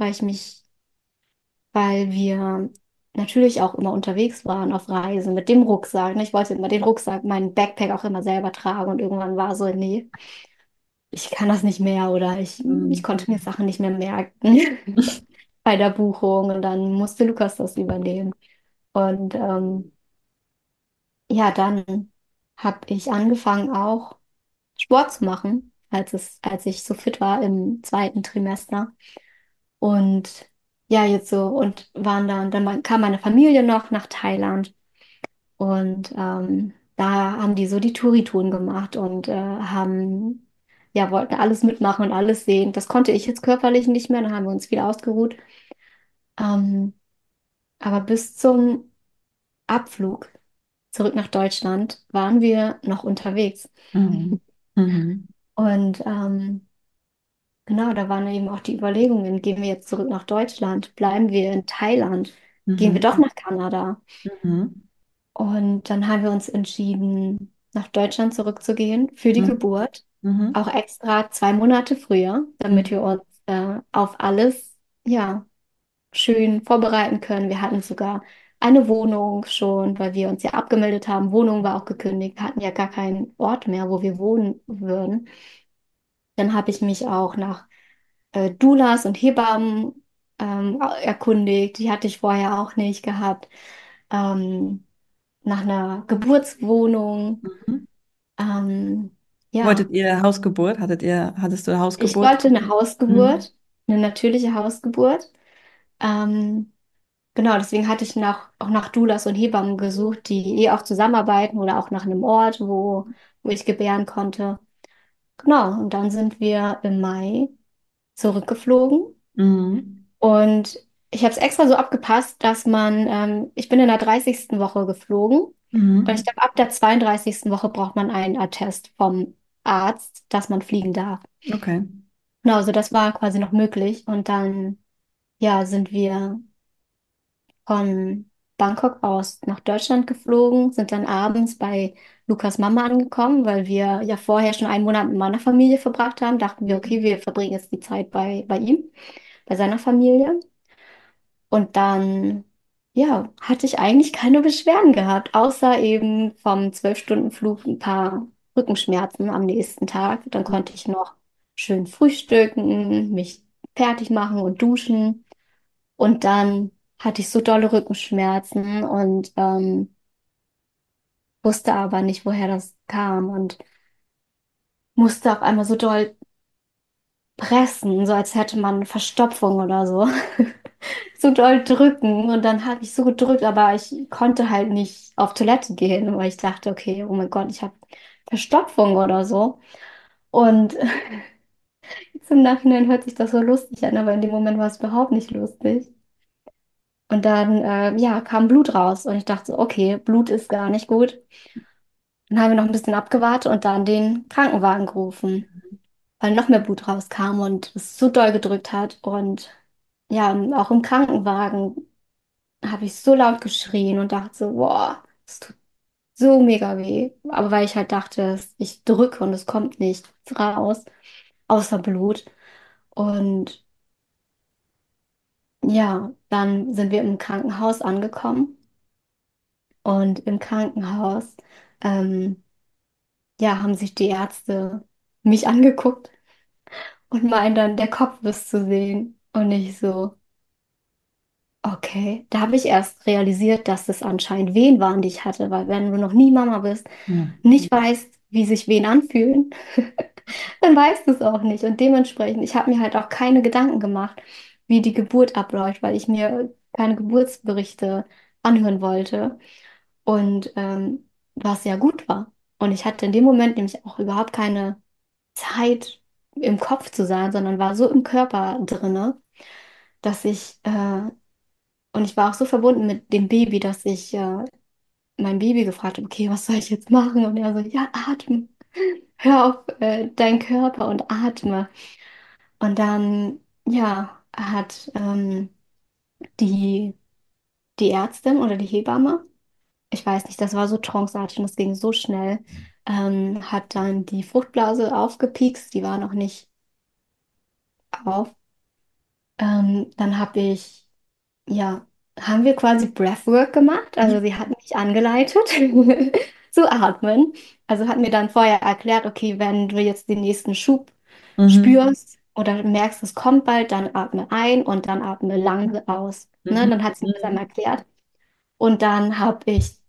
weil wir natürlich auch immer unterwegs waren auf Reisen mit dem Rucksack. Ne? Ich wollte immer den Rucksack, meinen Backpack auch immer selber tragen und irgendwann war so, nee, ich kann das nicht mehr oder ich Mhm. konnte mir Sachen nicht mehr merken bei der Buchung und dann musste Lukas das übernehmen. Und ja, dann habe ich angefangen auch Sport zu machen, als ich so fit war im zweiten Trimester. Und ja, jetzt so, und dann kam meine Familie noch nach Thailand und da haben die so die Touri-Touren gemacht und ja, wollten alles mitmachen und alles sehen. Das konnte ich jetzt körperlich nicht mehr, dann haben wir uns viel ausgeruht. Ähm, aber bis zum Abflug zurück nach Deutschland waren wir noch unterwegs. Mhm. Mhm. Und genau, da waren eben auch die Überlegungen, gehen wir jetzt zurück nach Deutschland, bleiben wir in Thailand, gehen wir Mhm. doch nach Kanada. Mhm. Und dann haben wir uns entschieden, nach Deutschland zurückzugehen für die Mhm. Geburt. Mhm. Auch extra 2 Monate früher, damit wir Mhm. uns auf alles, ja, schön vorbereiten können. Wir hatten sogar eine Wohnung schon, weil wir uns ja abgemeldet haben. Wohnung war auch gekündigt. Wir hatten ja gar keinen Ort mehr, wo wir wohnen würden. Dann habe ich mich auch nach Doulas und Hebammen erkundigt. Die hatte ich vorher auch nicht gehabt. Ähm, nach einer Geburtswohnung. Mhm. Ähm, Wolltet ja, ihr Hausgeburt? Hattest du ich Hausgeburt? wollte eine Mhm. Hausgeburt, eine natürliche Hausgeburt. Ähm, genau, deswegen hatte ich auch nach Doulas und Hebammen gesucht, die auch zusammenarbeiten oder auch nach einem Ort, wo ich gebären konnte. Genau, und dann sind wir im Mai zurückgeflogen. Mhm. Und ich habe es extra so abgepasst, ich bin in der 30. Woche geflogen. Und ich Mhm. glaube, ab der 32. Woche braucht man einen Attest vom Arzt, dass man fliegen darf. Okay. Genau, also das war quasi noch möglich. Und dann, ja, sind wir von Bangkok aus nach Deutschland geflogen, sind dann abends bei Lukas Mama angekommen, weil wir ja vorher schon einen Monat mit meiner Familie verbracht haben. Dachten wir, okay, wir verbringen jetzt die Zeit bei ihm, bei seiner Familie. Und dann, ja, hatte ich eigentlich keine Beschwerden gehabt, außer eben vom 12-Stunden-Flug ein paar Rückenschmerzen am nächsten Tag. Dann konnte ich noch schön frühstücken, mich fertig machen und duschen. Und dann hatte ich so dolle Rückenschmerzen und wusste aber nicht, woher das kam und musste auf einmal so doll pressen, so als hätte man Verstopfung oder so. So doll drücken und dann habe ich so gedrückt, aber ich konnte halt nicht auf Toilette gehen, weil ich dachte, okay, oh mein Gott, ich habe Verstopfung oder so. Und jetzt im Nachhinein hört sich das so lustig an, aber in dem Moment war es überhaupt nicht lustig. Und dann, ja, kam Blut raus und ich dachte so, okay, Blut ist gar nicht gut. Dann haben wir noch ein bisschen abgewartet und dann den Krankenwagen gerufen, weil noch mehr Blut rauskam und es so doll gedrückt hat. Und ja, auch im Krankenwagen habe ich so laut geschrien und dachte so, boah, es tut so mega weh. Aber weil ich halt dachte, ich drücke und es kommt nichts raus, außer Blut. Und ja, dann sind wir im Krankenhaus angekommen und im Krankenhaus, ähm, ja, haben sich die Ärzte mich angeguckt und meinen dann, der Kopf ist zu sehen. Und ich so, okay. Da habe ich erst realisiert, dass es anscheinend Wehen waren, die ich hatte, weil wenn du noch nie Mama bist, Hm. nicht weißt, wie sich Wehen anfühlen, dann weißt du es auch nicht. Und dementsprechend, ich habe mir halt auch keine Gedanken gemacht, wie die Geburt abläuft, weil ich mir keine Geburtsberichte anhören wollte. Und was ja gut war. Und ich hatte in dem Moment nämlich auch überhaupt keine Zeit im Kopf zu sein, sondern war so im Körper drinne, dass und ich war auch so verbunden mit dem Baby, dass ich mein Baby gefragt habe, okay, was soll ich jetzt machen? Und er so, ja, atme. Hör auf deinen Körper und atme. Und dann, ja, hat die, die Ärztin oder die Hebamme, ich weiß nicht, das war so tranceartig und das ging so schnell, hat dann die Fruchtblase aufgepiekst, die war noch nicht auf. Dann ja, haben wir quasi Breathwork gemacht. Also sie hat mich angeleitet zu atmen. Also hat mir dann vorher erklärt, okay, wenn du jetzt den nächsten Schub Mhm. spürst oder merkst, es kommt bald, dann atme ein und dann atme lange aus. Ne? Mhm. Dann hat sie mir das Mhm. einmal erklärt. Und dann habe ich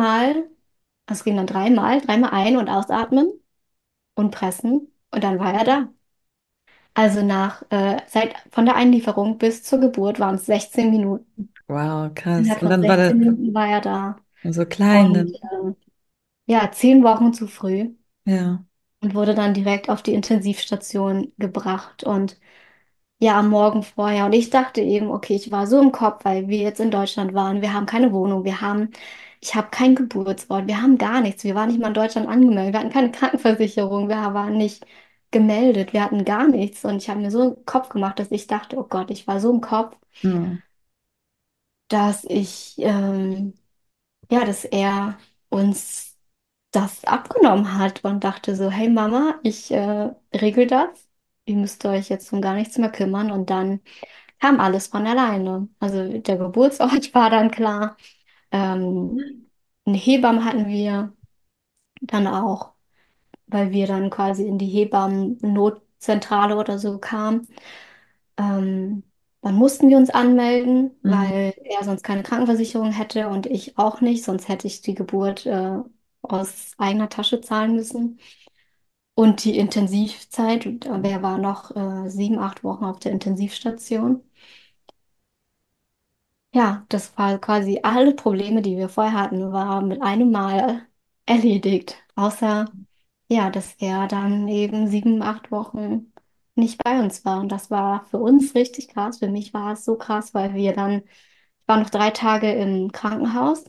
es ging dann dreimal ein- und ausatmen und pressen und dann war er da. Also von der Einlieferung bis zur Geburt waren es 16 Minuten. Wow, krass. Innerhalb Und von dann war 16 der Minuten war er da. so klein Und dann. ja, 10 Wochen zu früh Ja. und wurde dann direkt auf die Intensivstation gebracht. Und ja, am Morgen vorher. Und ich dachte eben, okay, ich war so im Kopf, weil wir jetzt in Deutschland waren. Wir haben keine Wohnung, ich habe keinen Geburtsort, wir haben gar nichts. Wir waren nicht mal in Deutschland angemeldet, wir hatten keine Krankenversicherung, wir waren nicht gemeldet, wir hatten gar nichts. Und ich habe mir so einen Kopf gemacht, dass ich dachte, oh Gott, ich war so im Kopf, Mhm. dass dass er uns das abgenommen hat und dachte so, hey Mama, ich regel das. Ihr müsst euch jetzt um gar nichts mehr kümmern. Und dann kam alles von alleine. Also der Geburtsort war dann klar. Ähm, eine Hebamme hatten wir dann auch, weil wir dann quasi in die Hebammen-Notzentrale oder so kamen. Ähm, dann mussten wir uns anmelden, Mhm. weil er sonst keine Krankenversicherung hätte und ich auch nicht, sonst hätte ich die Geburt aus eigener Tasche zahlen müssen. Und die Intensivzeit, wer war noch 7, 8 Wochen auf der Intensivstation? Ja, das war quasi alle Probleme, die wir vorher hatten, war mit einem Mal erledigt. Außer, ja, dass er dann eben 7, 8 Wochen nicht bei uns war. Und das war für uns richtig krass. Für mich war es so krass, weil ich war noch 3 Tage im Krankenhaus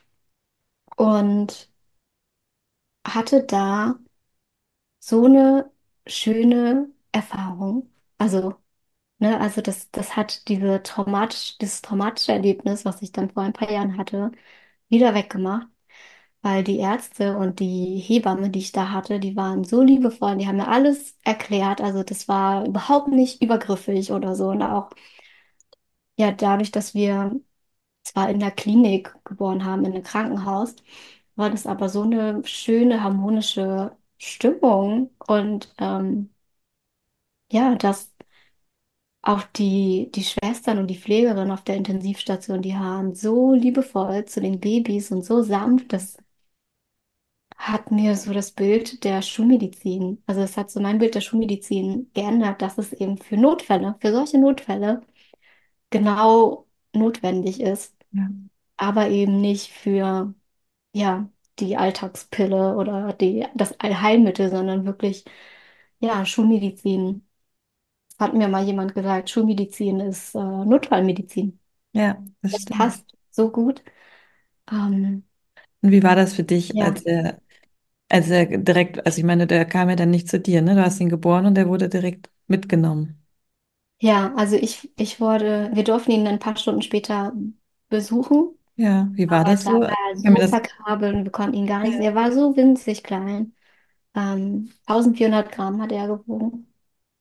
und hatte da so eine schöne Erfahrung. Also, ne, also das hat dieses traumatische Erlebnis, was ich dann vor ein paar Jahren hatte, wieder weggemacht, weil die Ärzte und die Hebamme, die ich da hatte, die waren so liebevoll, die haben mir alles erklärt. Also das war überhaupt nicht übergriffig oder so. Und auch, ja, dadurch, dass wir zwar in der Klinik geboren haben, in einem Krankenhaus, war das aber so eine schöne, harmonische Stimmung. Und ja, dass auch die Schwestern und die Pflegerin auf der Intensivstation, die waren so liebevoll zu den Babys und so sanft, das hat mir so das Bild der Schulmedizin, also es hat so mein Bild der Schulmedizin geändert, dass es eben für Notfälle, für solche Notfälle genau notwendig ist, Ja. aber eben nicht für, ja, die Alltagspille oder das Allheilmittel, sondern wirklich, ja, Schulmedizin. Hat mir mal jemand gesagt, Schulmedizin ist Notfallmedizin. Ja, das Das stimmt. passt so gut. Ähm, Und wie war das für dich, ja, als er direkt, also ich meine, der kam ja dann nicht zu dir, ne? Du hast ihn geboren und der wurde direkt mitgenommen. ja, also wir durften ihn ein paar Stunden später besuchen, Ja, wie war aber das da so? war er Ich kann mir so das, verkabelt und wir konnten ihn gar nicht sehen. ja. Er war so winzig klein. 1400 Gramm hat er gewogen.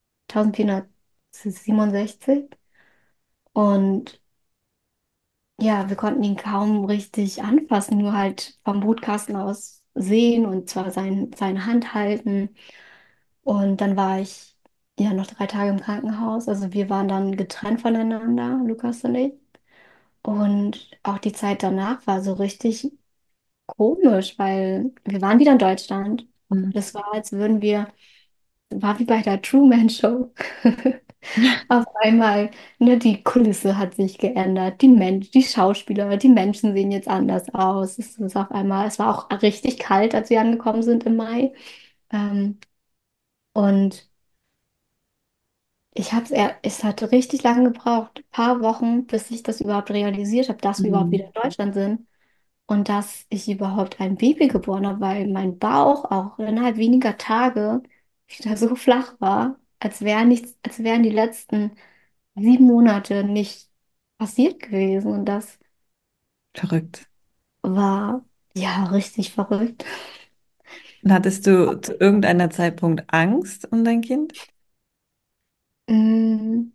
1467. Und ja, wir konnten ihn kaum richtig anfassen, nur halt vom Brutkasten aus sehen und zwar seine Hand halten. Und dann war ich ja noch 3 Tage im Krankenhaus. Also wir waren dann getrennt voneinander, Lukas und ich. Und auch die Zeit danach war so richtig komisch, weil wir waren wieder in Deutschland. Hm. Das war, als würden wir, war wie bei der Truman Show. Auf einmal, ne, die Kulisse hat sich geändert, die Schauspieler, die Menschen sehen jetzt anders aus. Es ist auf einmal, es war auch richtig kalt, als wir angekommen sind im Mai. Ähm, und es hat richtig lange gebraucht, ein paar Wochen, bis ich das überhaupt realisiert habe, dass wir überhaupt wieder Hm. in Deutschland sind und dass ich überhaupt ein Baby geboren habe, weil mein Bauch auch innerhalb weniger Tage wieder so flach war, als wäre nichts, als wären die letzten 7 Monate nicht passiert gewesen. Und das Verrückt. war ja richtig verrückt. Und hattest du zu irgendeiner Zeitpunkt Angst um dein Kind? Mm,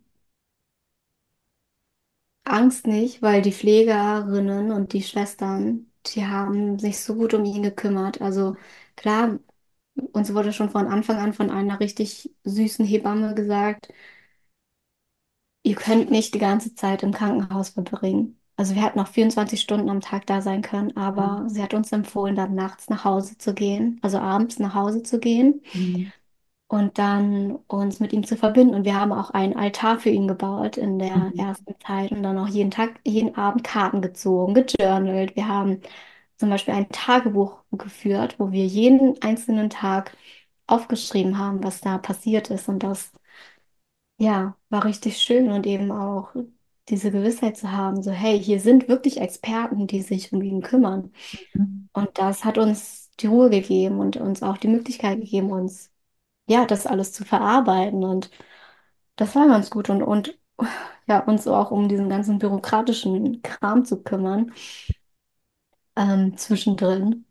Angst nicht, weil die Pflegerinnen und die Schwestern, die haben sich so gut um ihn gekümmert. Also klar, uns wurde schon von Anfang an von einer richtig süßen Hebamme gesagt, ihr könnt nicht die ganze Zeit im Krankenhaus verbringen. Also wir hätten noch 24 Stunden am Tag da sein können, aber sie hat uns empfohlen, dann nachts nach Hause zu gehen, also abends nach Hause zu gehen Mhm. und dann uns mit ihm zu verbinden. Und wir haben auch einen Altar für ihn gebaut in der Mhm. ersten Zeit und dann auch jeden Tag, jeden Abend Karten gezogen, gejournalt. Wir haben zum Beispiel ein Tagebuch geführt, wo wir jeden einzelnen Tag aufgeschrieben haben, was da passiert ist. Und das, ja, war richtig schön und eben auch diese Gewissheit zu haben, so, hey, hier sind wirklich Experten, die sich um ihn kümmern. Mhm. Und das hat uns die Ruhe gegeben und uns auch die Möglichkeit gegeben, uns ja, das alles zu verarbeiten. Und das war ganz gut und ja, uns auch um diesen ganzen bürokratischen Kram zu kümmern, zwischendrin.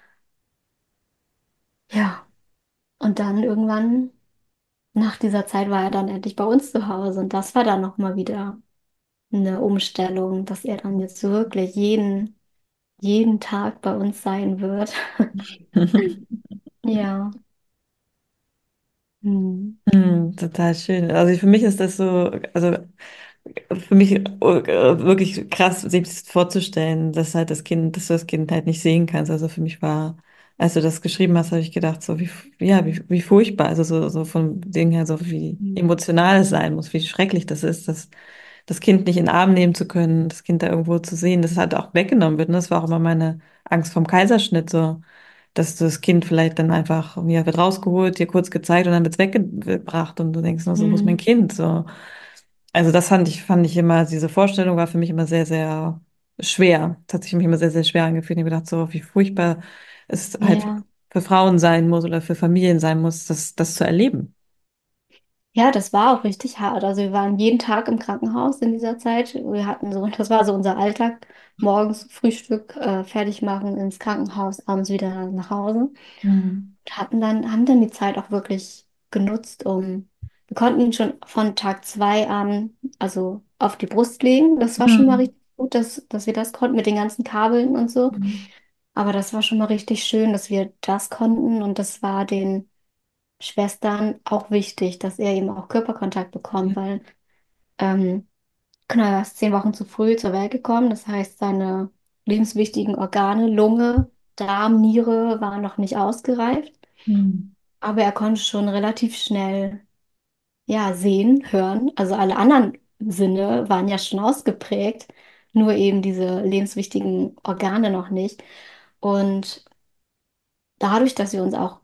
Ja, und dann irgendwann, nach dieser Zeit, war er dann endlich bei uns zu Hause. Und das war dann nochmal wieder eine Umstellung, dass er dann jetzt wirklich jeden Tag bei uns sein wird. Ja. Hm. Total schön. Also für mich ist das so, also für mich wirklich krass, sich das vorzustellen, dass halt das Kind, dass du das Kind halt nicht sehen kannst. Also für mich war, als du das geschrieben hast, habe ich gedacht, so ja, wie furchtbar, also so vom Ding her, so wie Hm. emotional es sein muss, wie schrecklich das ist, dass das Kind nicht in den Arm nehmen zu können, das Kind da irgendwo zu sehen, das halt auch weggenommen wird. Und das war auch immer meine Angst vom Kaiserschnitt, so, dass du das Kind vielleicht dann einfach, ja, wird rausgeholt, dir kurz gezeigt und dann wird's weggebracht und du denkst nur so, wo ist mein Hm. Kind? So. Also das fand ich immer, diese Vorstellung war für mich immer sehr, sehr schwer. Das hat sich für mich immer sehr, sehr schwer angefühlt. Ich habe gedacht, so wie furchtbar es halt Ja. für Frauen sein muss oder für Familien sein muss, das zu erleben. Ja, das war auch richtig hart. Also wir waren jeden Tag im Krankenhaus in dieser Zeit. Wir hatten so, das war so unser Alltag. Morgens Frühstück fertig machen ins Krankenhaus, abends wieder nach Hause. Mhm. Haben dann die Zeit auch wirklich genutzt, wir konnten ihn schon von Tag 2 an, also auf die Brust legen. Das war schon mal Mhm. richtig gut, dass wir das konnten mit den ganzen Kabeln und so. Mhm. Aber das war schon mal richtig schön, dass wir das konnten und das war den Schwestern auch wichtig, dass er eben auch Körperkontakt bekommt, Ja. weil genau, er ist 10 Wochen zu früh zur Welt gekommen. Das heißt, seine lebenswichtigen Organe, Lunge, Darmniere war noch nicht ausgereift, Mhm. aber er konnte schon relativ schnell ja, sehen, hören. Also alle anderen Sinne waren ja schon ausgeprägt, nur eben diese lebenswichtigen Organe noch nicht. Und dadurch, dass wir uns auch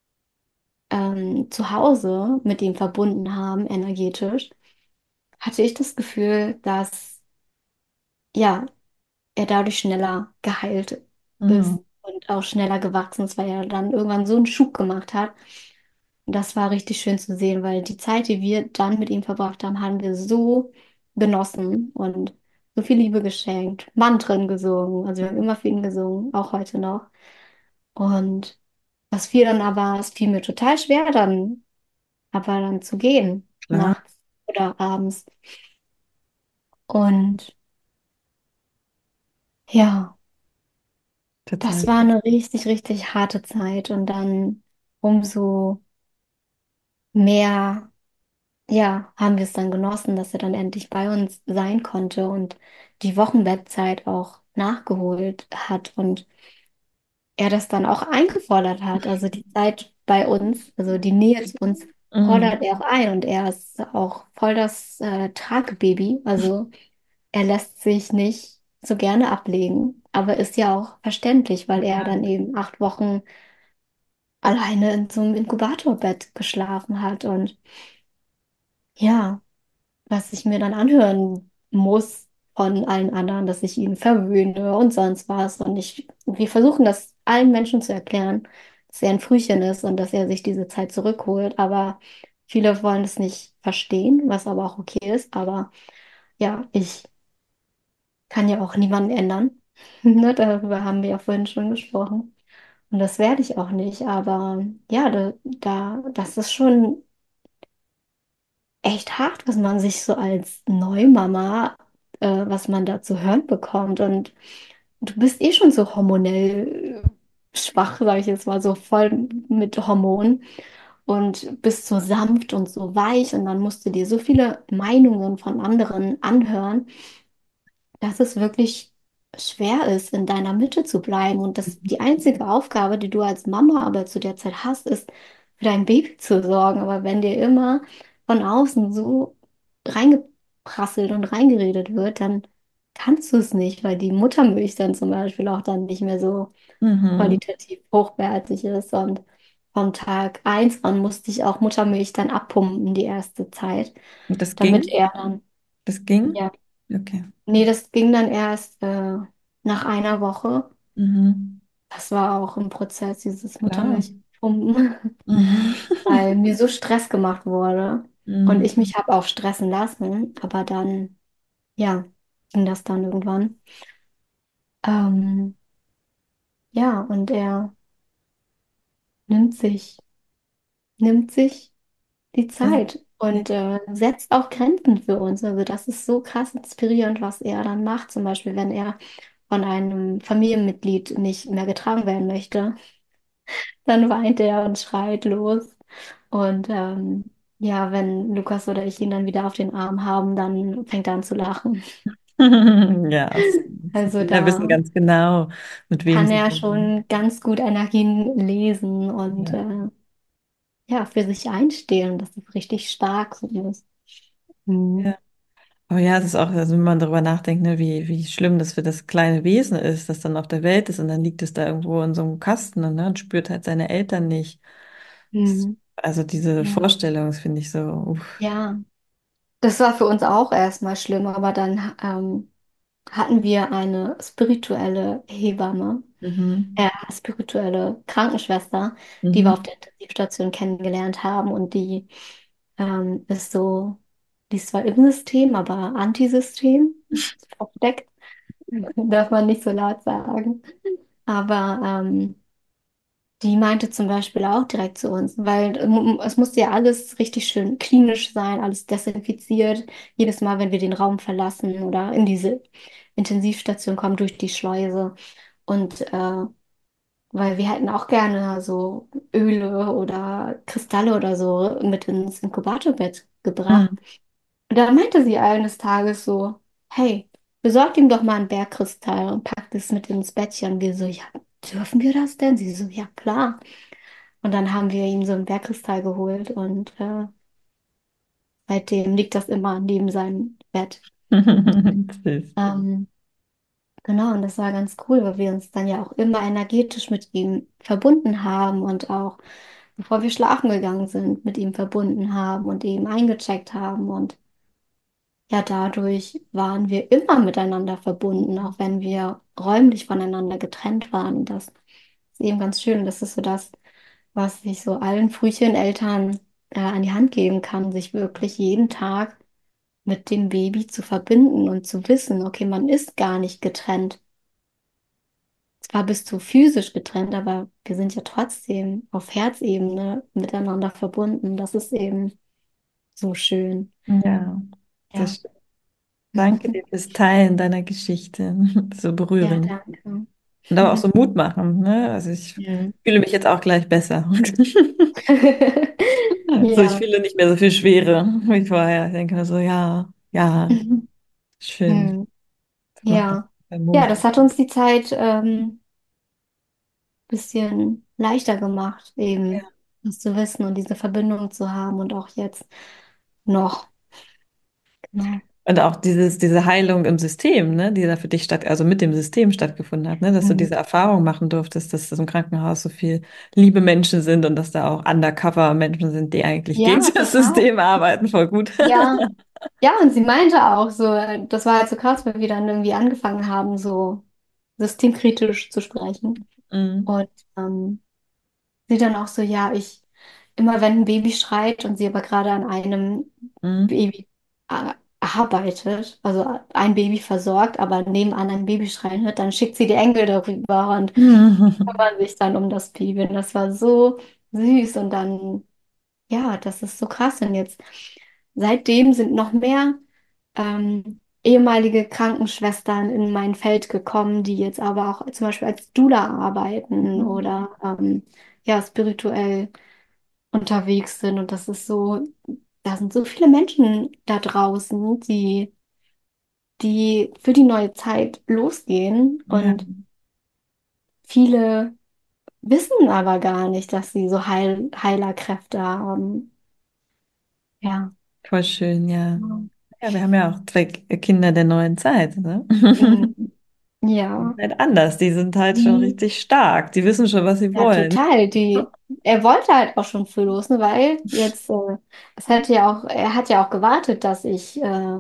zu Hause mit ihm verbunden haben, energetisch, hatte ich das Gefühl, dass ja, er dadurch schneller geheilt Mhm. ist und auch schneller gewachsen ist, weil er dann irgendwann so einen Schub gemacht hat. Und das war richtig schön zu sehen, weil die Zeit, die wir dann mit ihm verbracht haben, haben wir so genossen und so viel Liebe geschenkt, Mantren gesungen. Also wir haben immer für ihn gesungen, auch heute noch. Und was fiel dann aber, es fiel mir total schwer dann zu gehen, Klar, nachts oder abends. Und ja, das total. war eine richtig, richtig harte Zeit. Und dann umso mehr. Ja, haben wir es dann genossen, dass er dann endlich bei uns sein konnte und die Wochenbettzeit auch nachgeholt hat und er das dann auch eingefordert hat. Also die Zeit bei uns, also die Nähe zu uns, Mhm. fordert er auch ein und er ist auch voll das Tragebaby. Also er lässt sich nicht so gerne ablegen, aber ist ja auch verständlich, weil er dann eben 8 Wochen alleine in so einem Inkubatorbett geschlafen hat und ja. Was ich mir dann anhören muss von allen anderen, dass ich ihn verwöhne und sonst was. Und wir versuchen das allen Menschen zu erklären, dass er ein Frühchen ist und dass er sich diese Zeit zurückholt. Aber viele wollen es nicht verstehen, was aber auch okay ist. Aber ja, ich kann ja auch niemanden ändern. Ne, darüber haben wir ja vorhin schon gesprochen. Und das werde ich auch nicht. Aber ja, das ist schon echt hart, was man sich so als Neumama, was man da zu hören bekommt. Und du bist eh schon so hormonell schwach, sage ich jetzt mal, so voll mit Hormonen und bist so sanft und so weich und dann musst du dir so viele Meinungen von anderen anhören, dass es wirklich schwer ist, in deiner Mitte zu bleiben. Und das die einzige Aufgabe, die du als Mama aber zu der Zeit hast, ist, für dein Baby zu sorgen. Aber wenn dir immer von außen so reingeprasselt und reingeredet wird, dann kannst du es nicht, weil die Muttermilch dann zum Beispiel auch dann nicht mehr so Mhm. qualitativ hochwertig ist. Und vom Tag eins an musste ich auch Muttermilch dann abpumpen, die erste Zeit, Und das damit ging? er dann, Das ging? ja, Okay. nee, das ging dann erst nach einer Woche. Mhm. Das war auch ein Prozess, dieses Klar. Muttermilchpumpen, Mhm. weil mir so Stress gemacht wurde und ich Mhm. mich habe auch stressen lassen, aber dann, ja, ging das dann irgendwann. Ähm, ja, und er nimmt sich, nimmt sich die Ja. Zeit und setzt auch Grenzen für uns. Also das ist so krass inspirierend, was er dann macht. Zum Beispiel, wenn er von einem Familienmitglied nicht mehr getragen werden möchte, dann weint er und schreit los. Und ja, wenn Lukas oder ich ihn dann wieder auf den Arm haben, dann fängt er an zu lachen. Ja, Also Kinder wissen da ganz genau, mit wem kann sie er sind. schon ganz gut Energien lesen und Ja. ja, für sich einstehen. Das ist richtig stark so ist. Mhm. Ja. Aber ja, es ist auch, also wenn man darüber nachdenkt, ne, wie schlimm das für das kleine Wesen ist, das dann auf der Welt ist und dann liegt es da irgendwo in so einem Kasten und spürt halt seine Eltern nicht. Mhm. Also diese Ja. Vorstellung, das finde ich so, uff. Ja, das war für uns auch erstmal schlimm, aber dann hatten wir eine spirituelle Hebamme, Mhm. spirituelle Krankenschwester, die wir auf Mhm. der Intensivstation kennengelernt haben und die ist so, die ist zwar im System, aber Antisystem, versteckt, darf man nicht so laut sagen. Aber die meinte zum Beispiel auch direkt zu uns, weil es musste ja alles richtig schön klinisch sein, alles desinfiziert. Jedes Mal, wenn wir den Raum verlassen oder in diese Intensivstation kommen, durch die Schleuse. Und weil wir hätten auch gerne so Öle oder Kristalle oder so mit ins Inkubatorbett gebracht. Mhm. Und da meinte sie eines Tages so, hey, besorgt ihm doch mal einen Bergkristall und packt es mit ins Bettchen. Und wir so, ja. dürfen wir das denn? Sie so, ja klar. Und dann haben wir ihm so ein Bergkristall geholt und seitdem liegt das immer neben seinem Bett. Süß. Ähm, genau, und das war ganz cool, weil wir uns dann ja auch immer energetisch mit ihm verbunden haben und auch, bevor wir schlafen gegangen sind, mit ihm verbunden haben und ihm eingecheckt haben. Und ja, dadurch waren wir immer miteinander verbunden, auch wenn wir räumlich voneinander getrennt waren. Das ist eben ganz schön. Das ist so das, was ich so allen Frühcheneltern an die Hand geben kann, sich wirklich jeden Tag mit dem Baby zu verbinden und zu wissen, okay, man ist gar nicht getrennt. Zwar bist du physisch getrennt, aber wir sind ja trotzdem auf Herzebene miteinander verbunden. Das ist eben so schön. Ja, Ja. das danke dir fürs Teilen deiner Geschichte. So Ja, berührend. danke. Und aber auch so Mut machen, ne? Also ich Mhm. fühle mich jetzt auch gleich besser. So, ich Ja. fühle nicht mehr so viel Schwere wie vorher. Ich denke mir so, ja, ja, Mhm. schön. Mhm. Das macht auch Ja. Ja, Mut. das hat uns die Zeit bisschen leichter gemacht, eben das zu wissen und diese Verbindung zu haben und auch jetzt noch. Genau. Und auch diese Heilung im System, ne, die da für dich also mit dem System stattgefunden hat, ne, dass du Mhm. diese Erfahrung machen durftest, dass das im Krankenhaus so viel liebe Menschen sind und dass da auch Undercover-Menschen sind, die eigentlich gegen Ja, das total. System arbeiten, voll gut. Ja. Ja, und sie meinte auch so, das war halt so krass, weil wir dann irgendwie angefangen haben, so systemkritisch zu sprechen. Mhm. Und sie dann auch so, ja, immer wenn ein Baby schreit und sie aber gerade an einem Mhm. Baby arbeitet, also ein Baby versorgt, aber nebenan ein Baby schreien hört, dann schickt sie die Engel darüber und kümmern sich dann um das Baby. Und das war so süß. Und dann, ja, das ist so krass. Und jetzt, seitdem sind noch mehr ehemalige Krankenschwestern in mein Feld gekommen, die jetzt aber auch zum Beispiel als Doula arbeiten oder ja, spirituell unterwegs sind. Und das ist so, da sind so viele Menschen da draußen, die für die neue Zeit losgehen. Ja, Und viele wissen aber gar nicht, dass sie so Heilerkräfte haben. Ja. voll schön, ja. Ja, wir haben ja auch zwei Kinder der neuen Zeit, ne? Mhm. Die sind Ja. halt anders, die sind halt schon Die, richtig stark, die wissen schon, was sie ja, wollen. total. Er wollte halt auch schon früh los, ne, weil jetzt, er hat ja auch gewartet, dass ich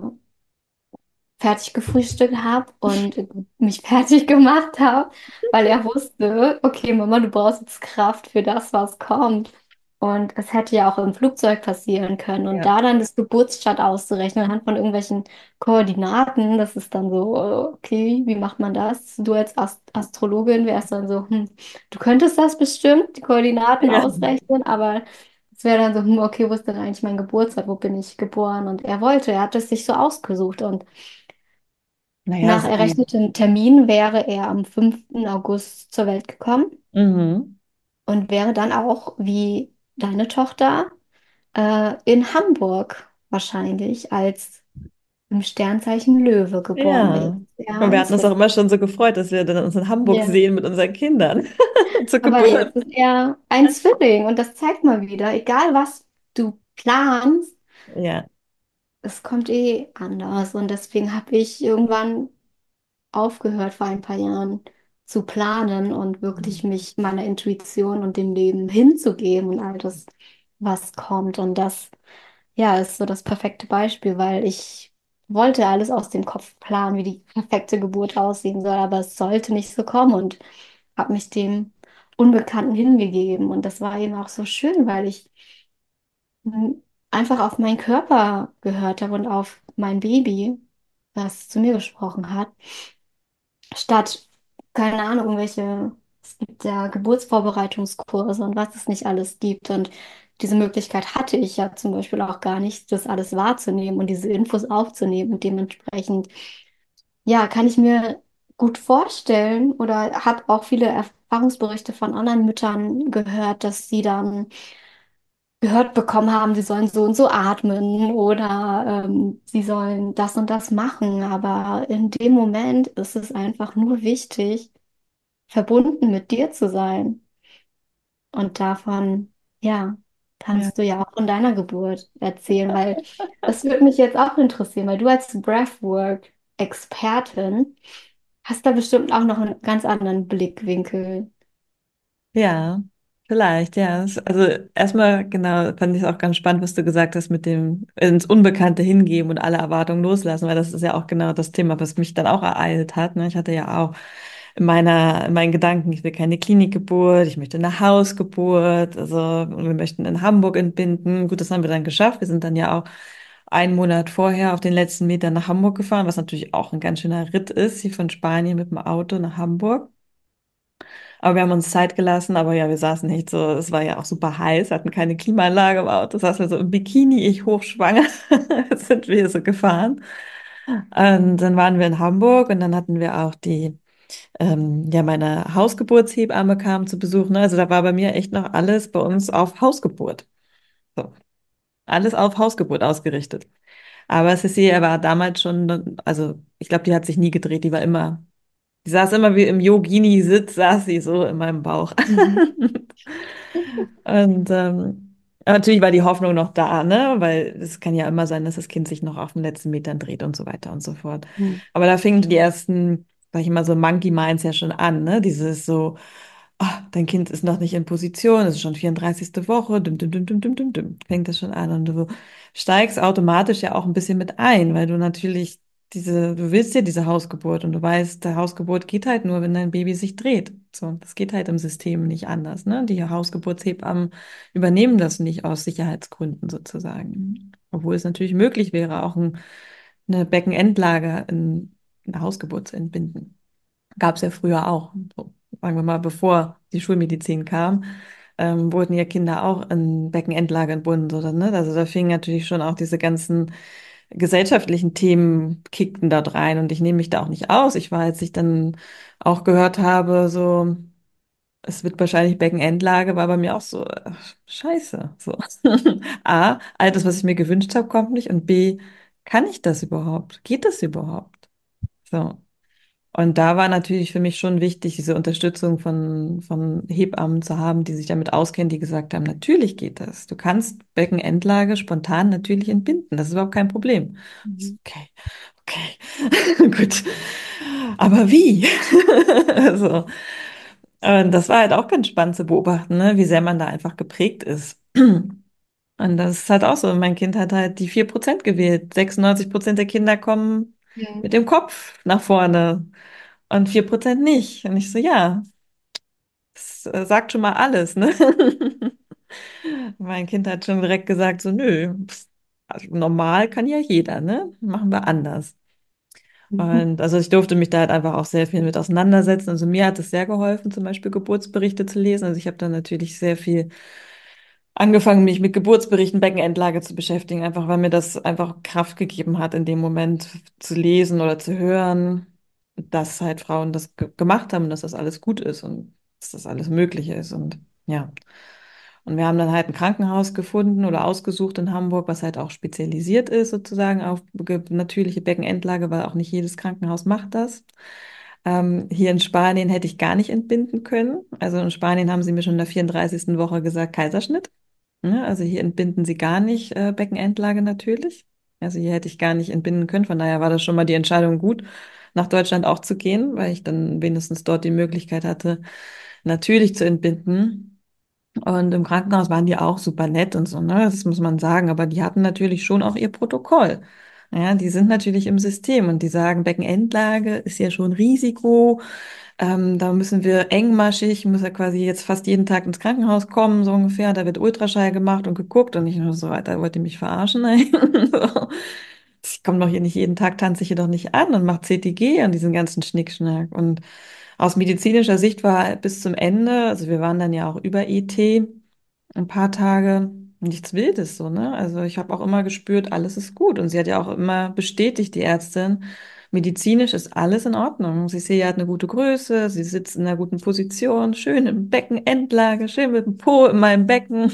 fertig gefrühstückt habe und mich fertig gemacht habe, weil er wusste, okay, Mama, du brauchst jetzt Kraft für das, was kommt. Und es hätte ja auch im Flugzeug passieren können. Und Ja. da dann das Geburtsstadt auszurechnen anhand von irgendwelchen Koordinaten, das ist dann so, okay, wie macht man das? Du als Astrologin wärst dann so, du könntest das bestimmt, die Koordinaten Ja. ausrechnen, aber es wäre dann so, okay, wo ist denn eigentlich mein Geburtsort? Wo bin ich geboren? Und er hat es sich so ausgesucht. Und Naja, nach so wie. errechnetem Termin wäre er am 5. August zur Welt gekommen Mhm. und wäre dann auch wie deine Tochter in Hamburg wahrscheinlich als im Sternzeichen Löwe geboren. Ja. Jetzt ja Und wir ein hatten uns auch Zwilling. immer schon so gefreut, dass wir dann uns in Hamburg Ja. sehen mit unseren Kindern zur Aber Geburt. jetzt ist er ein Zwilling und das zeigt mal wieder, egal was du planst, Ja. es kommt eh anders. Und deswegen habe ich irgendwann aufgehört vor ein paar Jahren zu planen und wirklich mich meiner Intuition und dem Leben hinzugeben und all das, was kommt. Und das, ja, ist so das perfekte Beispiel, weil ich wollte alles aus dem Kopf planen, wie die perfekte Geburt aussehen soll, aber es sollte nicht so kommen und habe mich dem Unbekannten hingegeben. Und das war eben auch so schön, weil ich einfach auf meinen Körper gehört habe und auf mein Baby, das zu mir gesprochen hat statt, keine Ahnung, es gibt ja Geburtsvorbereitungskurse und was es nicht alles gibt. Und diese Möglichkeit hatte ich ja zum Beispiel auch gar nicht, das alles wahrzunehmen und diese Infos aufzunehmen. Und dementsprechend, ja, kann ich mir gut vorstellen oder habe auch viele Erfahrungsberichte von anderen Müttern gehört, dass sie dann gehört bekommen haben, sie sollen so und so atmen oder sie sollen das und das machen. Aber in dem Moment ist es einfach nur wichtig, verbunden mit dir zu sein. Und davon, ja, Ja. kannst du ja auch von deiner Geburt erzählen, weil das würde mich jetzt auch interessieren, weil du als Breathwork-Expertin hast da bestimmt auch noch einen ganz anderen Blickwinkel. Ja, vielleicht, ja. Also erstmal, genau, fand ich es auch ganz spannend, was du gesagt hast mit dem ins Unbekannte hingeben und alle Erwartungen loslassen, weil das ist ja auch genau das Thema, was mich dann auch ereilt hat. Ne? Ich hatte ja auch in meinen Gedanken, ich will keine Klinikgeburt, ich möchte eine Hausgeburt, also und wir möchten in Hamburg entbinden. Gut, das haben wir dann geschafft. Wir sind dann ja auch einen Monat vorher auf den letzten Metern nach Hamburg gefahren, was natürlich auch ein ganz schöner Ritt ist, hier von Spanien mit dem Auto nach Hamburg. Aber wir haben uns Zeit gelassen, aber ja, wir saßen nicht so, es war ja auch super heiß, hatten keine Klimaanlage im Auto, saßen wir so im Bikini, ich hochschwanger, sind wir so gefahren. Und dann waren wir in Hamburg und dann hatten wir auch ja, meine Hausgeburtshebamme kam zu Besuch, ne? Also da war bei mir echt noch alles bei uns auf Hausgeburt. So, alles auf Hausgeburt ausgerichtet. Aber Cecilia war damals schon, also ich glaube, die hat sich nie gedreht, die saß immer wie im Yogini-Sitz, saß sie so in meinem Bauch. Mhm. Und aber natürlich war die Hoffnung noch da, ne? Weil es kann ja immer sein, dass das Kind sich noch auf den letzten Metern dreht und so weiter und so fort. Mhm. Aber da fingen die ersten, sag ich mal, so Monkey Minds ja schon an, ne? Dieses so, ah, dein Kind ist noch nicht in Position, es ist schon 34. Woche, fängt das schon an. Und du steigst automatisch ja auch ein bisschen mit ein, weil du natürlich du willst ja diese Hausgeburt und du weißt, der Hausgeburt geht halt nur, wenn dein Baby sich dreht. So, das geht halt im System nicht anders, ne? Die Hausgeburtshebammen übernehmen das nicht aus Sicherheitsgründen sozusagen. Obwohl es natürlich möglich wäre, auch eine Beckenendlage in der Hausgeburt zu entbinden. Gab es ja früher auch. So, sagen wir mal, bevor die Schulmedizin kam, wurden ja Kinder auch in Beckenendlage entbunden, oder, ne? Also da fingen natürlich schon auch diese ganzen gesellschaftlichen Themen kickten dort rein und ich nehme mich da auch nicht aus. Ich war, als ich dann auch gehört habe, so, es wird wahrscheinlich Beckenendlage, war bei mir auch so, scheiße. So. A, all das, was ich mir gewünscht habe, kommt nicht und B, kann ich das überhaupt? Geht das überhaupt? So. Und da war natürlich für mich schon wichtig, diese Unterstützung von Hebammen zu haben, die sich damit auskennen, die gesagt haben, natürlich geht das. Du kannst Beckenendlage spontan natürlich entbinden. Das ist überhaupt kein Problem. Ich so, Mhm. okay, okay, gut. Aber wie? Also, und das war halt auch ganz spannend zu beobachten, ne? Wie sehr man da einfach geprägt ist. Und das ist halt auch so. Mein Kind hat halt die 4% gewählt. 96% der Kinder kommen Ja. mit dem Kopf nach vorne und 4% nicht. Und ich so, ja, das sagt schon mal alles, ne? Mein Kind hat schon direkt gesagt, so, nö, also normal kann ja jeder, ne? Machen wir anders. Mhm. Und also ich durfte mich da halt einfach auch sehr viel mit auseinandersetzen. Also mir hat es sehr geholfen, zum Beispiel Geburtsberichte zu lesen. Also ich habe dann natürlich sehr viel angefangen, mich mit Geburtsberichten, Beckenendlage zu beschäftigen, einfach weil mir das einfach Kraft gegeben hat, in dem Moment zu lesen oder zu hören, dass halt Frauen das gemacht haben, dass das alles gut ist und dass das alles möglich ist. Und ja. Und wir haben dann halt ein Krankenhaus gefunden oder ausgesucht in Hamburg, was halt auch spezialisiert ist sozusagen auf natürliche Beckenendlage, weil auch nicht jedes Krankenhaus macht das. Hier in Spanien hätte ich gar nicht entbinden können. Also in Spanien haben sie mir schon in der 34. Woche gesagt, Kaiserschnitt. Ja, also hier entbinden sie gar nicht Beckenendlage natürlich. Also hier hätte ich gar nicht entbinden können. Von daher war das schon mal die Entscheidung gut, nach Deutschland auch zu gehen, weil ich dann wenigstens dort die Möglichkeit hatte, natürlich zu entbinden. Und im Krankenhaus waren die auch super nett und so, ne? Das muss man sagen. Aber die hatten natürlich schon auch ihr Protokoll. Ja, die sind natürlich im System und die sagen, Beckenendlage ist ja schon Risiko. Da müssen wir engmaschig, muss ja quasi jetzt fast jeden Tag ins Krankenhaus kommen, so ungefähr. Da wird Ultraschall gemacht und geguckt und ich nur so weiter, wollt ihr mich verarschen? Ey? So. Ich komme doch hier nicht jeden Tag, tanze ich hier doch nicht an und mache CTG und diesen ganzen Schnickschnack. Und aus medizinischer Sicht war bis zum Ende, also wir waren dann ja auch über ET ein paar Tage, nichts Wildes so, ne? Also ich habe auch immer gespürt, alles ist gut. Und sie hat ja auch immer bestätigt, die Ärztin, medizinisch ist alles in Ordnung. Sie sehe, hat eine gute Größe, sie sitzt in einer guten Position, schön im Beckenendlage, schön mit dem Po in meinem Becken.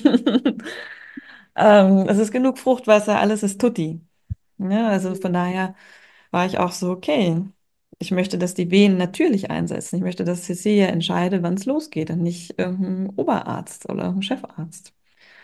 Es ist genug Fruchtwasser, alles ist tutti. Ja, also von daher war ich auch so, okay. ich möchte, dass die Wehen natürlich einsetzen. Ich möchte, dass Cecilia entscheidet, wann es losgeht und nicht irgendein Oberarzt oder ein Chefarzt.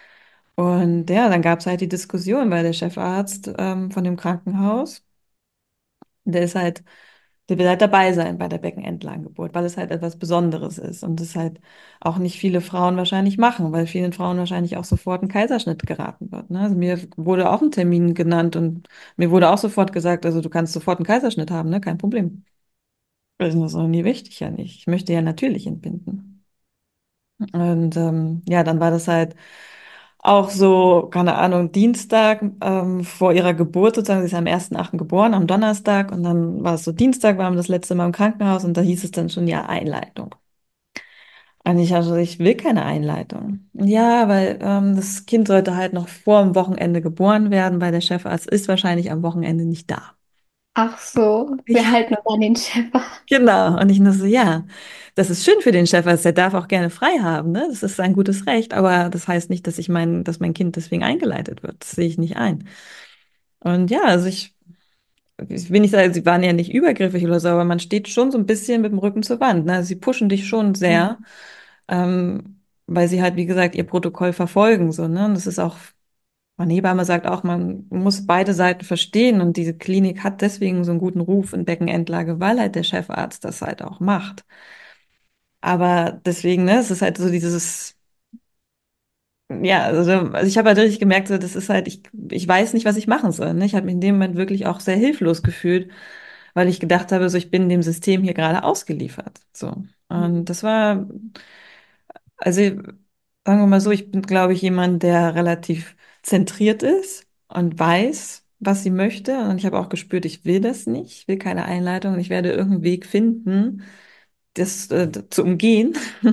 Und ja, dann gab es halt die Diskussion, weil der Chefarzt von dem Krankenhaus, der ist halt, der will halt dabei sein bei der Beckenendlagengeburt, weil es halt etwas Besonderes ist und es halt auch nicht viele Frauen wahrscheinlich machen, weil vielen Frauen wahrscheinlich auch sofort ein Kaiserschnitt geraten wird. Ne? Also mir wurde auch ein Termin genannt und mir wurde auch sofort gesagt, also du kannst sofort einen Kaiserschnitt haben, ne? Kein Problem. Das ist noch nie wichtig ja nicht. Ich möchte ja natürlich entbinden. Und ja, dann war das halt auch so, keine Ahnung, Dienstag vor ihrer Geburt sozusagen. Sie ist am 1.8. geboren, am Donnerstag. Und dann war es so Dienstag, waren wir das letzte Mal im Krankenhaus und da hieß es dann schon, ja, Einleitung. Und ich will keine Einleitung. Ja, weil das Kind sollte halt noch vor dem Wochenende geboren werden, weil der Chefarzt ist wahrscheinlich am Wochenende nicht da. Ach so, wir Ich halten uns an den Schäfer. Genau, und ich nur so, ja, das ist schön für den Chef, also der darf auch gerne frei haben, ne? Das ist sein gutes Recht, aber das heißt nicht, dass mein Kind deswegen eingeleitet wird. Das sehe ich nicht ein. Und ja, ich will nicht sagen, sie waren ja nicht übergriffig oder so, aber man steht schon so ein bisschen mit dem Rücken zur Wand, ne? Sie pushen dich schon sehr, weil sie halt, wie gesagt, ihr Protokoll verfolgen, so, ne? Und das ist auch, meine Hebamme sagt auch, man muss beide Seiten verstehen und diese Klinik hat deswegen so einen guten Ruf in Beckenendlage, weil halt der Chefarzt das halt auch macht. Aber deswegen, ne, es ist halt so dieses, ja, also ich habe halt richtig gemerkt, so, das ist halt, ich weiß nicht, was ich machen soll. Ne? Ich habe mich in dem Moment wirklich auch sehr hilflos gefühlt, weil ich gedacht habe, so, ich bin dem System hier gerade ausgeliefert. So. Und das war, also sagen wir mal so, ich bin, glaube ich, jemand, der relativ zentriert ist und weiß, was sie möchte. Und ich habe auch gespürt, ich will das nicht, ich will keine Einleitung und ich werde irgendeinen Weg finden, das zu umgehen.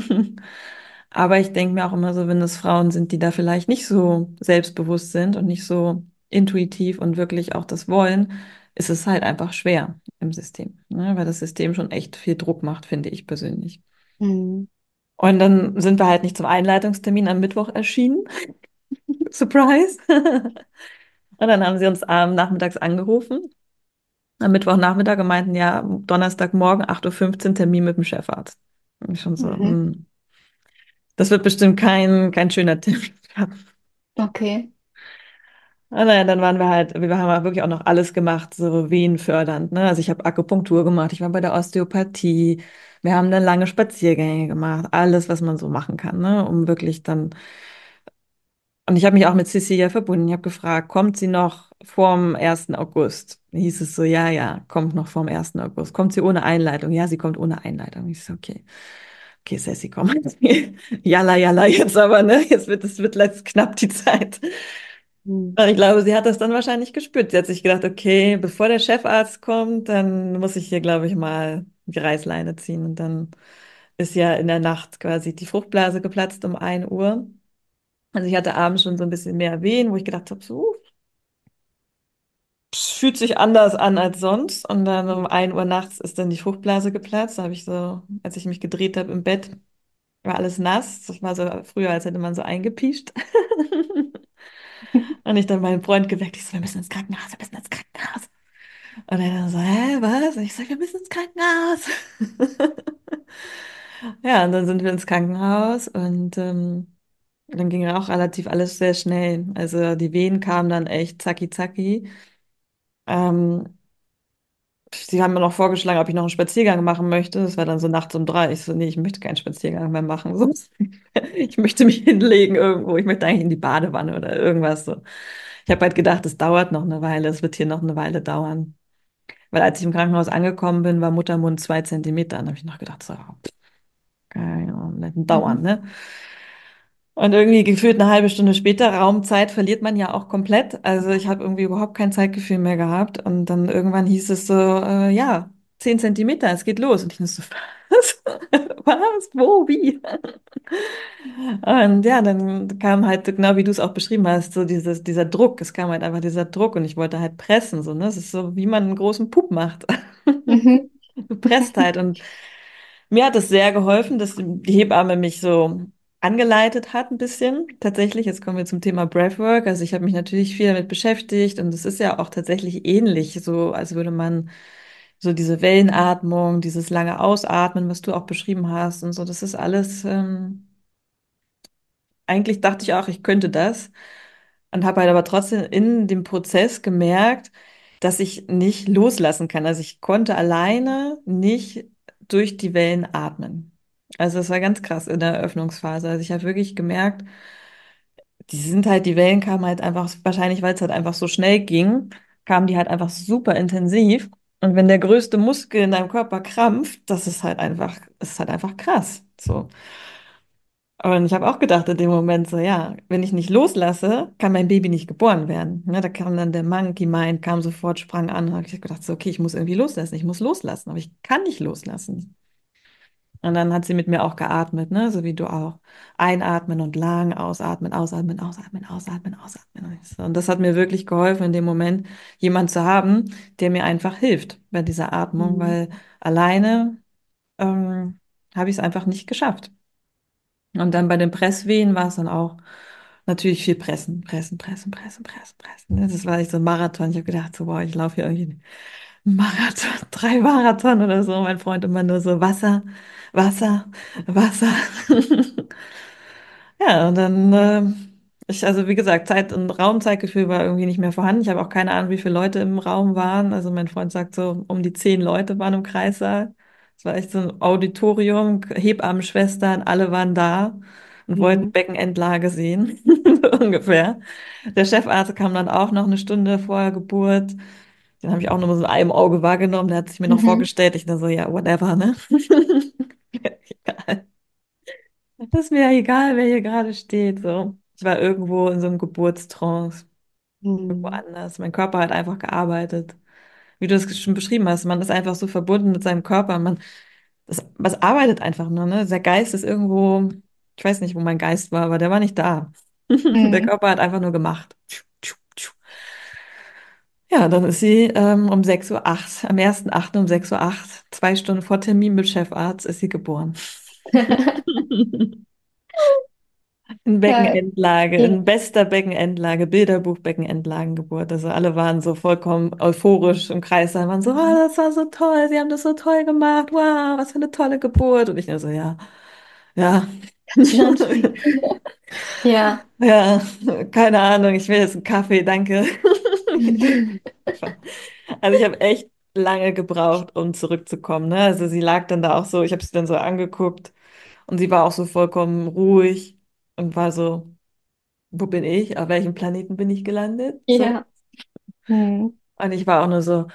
Aber ich denke mir auch immer so, wenn es Frauen sind, die da vielleicht nicht so selbstbewusst sind und nicht so intuitiv und wirklich auch das wollen, ist es halt einfach schwer im System, ne? Weil das System schon echt viel Druck macht, finde ich persönlich. Mhm. Und dann sind wir halt nicht zum Einleitungstermin am Mittwoch erschienen. Surprise. Und dann haben sie uns nachmittags angerufen, am Mittwochnachmittag und meinten, ja, Donnerstagmorgen 8:15 Uhr Termin mit dem Chefarzt. Und ich schon so, Mhm. das wird bestimmt kein schöner Termin. Okay. Ah, naja, dann waren wir haben wirklich auch noch alles gemacht, so wehenfördernd, ne? Also ich habe Akupunktur gemacht, ich war bei der Osteopathie, wir haben dann lange Spaziergänge gemacht, alles, was man so machen kann, ne? Um wirklich dann, und ich habe mich auch mit Cecilia verbunden, ich habe gefragt, kommt sie noch vorm 1. August? Da hieß es so, ja, ja, kommt noch vorm 1. August. Kommt sie ohne Einleitung? Ja, sie kommt ohne Einleitung. Ich so, okay. Okay, Sassy, komm. Jalla, jalla, jetzt aber, ne? Es wird letzt knapp die Zeit. Mhm. Und ich glaube, sie hat das dann wahrscheinlich gespürt. Sie hat sich gedacht, okay, bevor der Chefarzt kommt, dann muss ich hier, glaube ich, mal die Reißleine ziehen. Und dann ist ja in der Nacht quasi die Fruchtblase geplatzt um 1 Uhr. Also ich hatte abends schon so ein bisschen mehr Wehen, wo ich gedacht habe, so, es fühlt sich anders an als sonst. Und dann um 1 Uhr nachts ist dann die Fruchtblase geplatzt. Da habe ich so, als ich mich gedreht habe im Bett, war alles nass. Das war so früher, als hätte man so eingepiescht. Und ich dann meinen Freund geweckt, ich so, wir müssen ins Krankenhaus, wir müssen ins Krankenhaus. Und er dann so, hä, was? Und ich sage, wir müssen ins Krankenhaus. Ja, und dann sind wir ins Krankenhaus und dann ging auch relativ alles sehr schnell. Also die Wehen kamen dann echt zacki zacki. Ähm, Sie haben mir noch vorgeschlagen, ob ich noch einen Spaziergang machen möchte. Das war dann so nachts um 3. Ich so, nee, ich möchte keinen Spaziergang mehr machen. So. Ich möchte mich hinlegen irgendwo. Ich möchte eigentlich in die Badewanne oder irgendwas so. Ich habe halt gedacht, es dauert noch eine Weile. Es wird hier noch eine Weile dauern. Weil als ich im Krankenhaus angekommen bin, war Muttermund 2 Zentimeter. Dann habe ich noch gedacht, so, keine Ahnung, das wird dauern, Mhm. ne? Und irgendwie gefühlt eine halbe Stunde später, Raumzeit verliert man ja auch komplett. Also ich habe irgendwie überhaupt kein Zeitgefühl mehr gehabt. Und dann irgendwann hieß es so, ja, 10 Zentimeter, es geht los. Und ich nur so, was? Was? Wo? Wie? Und ja, dann kam halt, genau wie du es auch beschrieben hast, so dieser Druck. Es kam halt einfach dieser Druck und ich wollte halt pressen. So, ne? Es ist so, wie man einen großen Pup macht. Mhm. Du presst halt. Und mir hat es sehr geholfen, dass die Hebamme mich so angeleitet hat ein bisschen. Tatsächlich, jetzt kommen wir zum Thema Breathwork. Also ich habe mich natürlich viel damit beschäftigt und es ist ja auch tatsächlich ähnlich, so als würde man so diese Wellenatmung, dieses lange Ausatmen, was du auch beschrieben hast und so, das ist alles, eigentlich dachte ich auch, ich könnte das und habe halt aber trotzdem in dem Prozess gemerkt, dass ich nicht loslassen kann. Also ich konnte alleine nicht durch die Wellen atmen. Also es war ganz krass in der Eröffnungsphase. Also ich habe wirklich gemerkt, die Wellen kamen halt einfach, wahrscheinlich weil es halt einfach so schnell ging, kamen die halt einfach super intensiv. Und wenn der größte Muskel in deinem Körper krampft, das ist halt einfach krass. So. Und ich habe auch gedacht in dem Moment so, ja, wenn ich nicht loslasse, kann mein Baby nicht geboren werden. Ja, da kam dann der Monkey Mind, kam sofort, sprang an. Und hab ich gedacht so, okay, ich muss irgendwie loslassen, ich muss loslassen, aber ich kann nicht loslassen. Und dann hat sie mit mir auch geatmet, ne, so wie du auch. Einatmen und lang ausatmen, ausatmen, ausatmen, ausatmen, ausatmen. Und das hat mir wirklich geholfen, in dem Moment jemand zu haben, der mir einfach hilft bei dieser Atmung, Mhm. weil alleine habe ich es einfach nicht geschafft. Und dann bei den Presswehen war es dann auch natürlich viel Pressen, Pressen, Pressen, Pressen, Pressen, Pressen. Das war echt so ein Marathon. Ich habe gedacht, so, boah, ich laufe hier irgendwie einen Marathon, 3 Marathon oder so. Mein Freund immer nur so Wasser, Wasser, Wasser. Ja, und dann, also wie gesagt, Zeit- und Raumzeitgefühl war irgendwie nicht mehr vorhanden. Ich habe auch keine Ahnung, wie viele Leute im Raum waren. Also mein Freund sagt so, um die 10 Leute waren im Kreissaal. Es war echt so ein Auditorium, Hebammenschwestern, alle waren da und wollten Mhm. Beckenendlage sehen, so ungefähr. Der Chefarzt kam dann auch noch eine Stunde vor der Geburt. Den habe ich auch nur so in einem Auge wahrgenommen. Der hat sich mir noch Mhm. vorgestellt. Ich dann so, ja, whatever, ne? Egal. Das ist mir ja egal, wer hier gerade steht. So. Ich war irgendwo in so einem Geburtstrance, irgendwo Mhm. anders. Mein Körper hat einfach gearbeitet. Wie du es schon beschrieben hast, man ist einfach so verbunden mit seinem Körper. Was arbeitet einfach nur, ne? Der Geist ist irgendwo, ich weiß nicht, wo mein Geist war, aber der war nicht da. Der Mhm. Körper hat einfach nur gemacht. Ja, dann ist sie um 6:08 Uhr, am 1.8. um 6:08 Uhr, 2 Stunden vor Termin mit Chefarzt, ist sie geboren. In Ja. Beckenendlage, in bester Beckenendlage, Bilderbuch Beckenendlagengeburt. Also alle waren so vollkommen euphorisch im Kreis, da waren so, oh, Mhm. das war so toll, Sie haben das so toll gemacht, wow, was für eine tolle Geburt. Und ich nur so, ja, ja, Ganz schön anstrengend. Ja. ja, keine Ahnung, ich will jetzt einen Kaffee, danke. Also ich habe echt lange gebraucht, um zurückzukommen, ne? Also sie lag dann da auch so, ich habe sie dann so angeguckt und sie war auch so vollkommen ruhig und war so, wo bin ich? Auf welchem Planeten bin ich gelandet? So. Ja. Mhm. Und ich war auch nur so,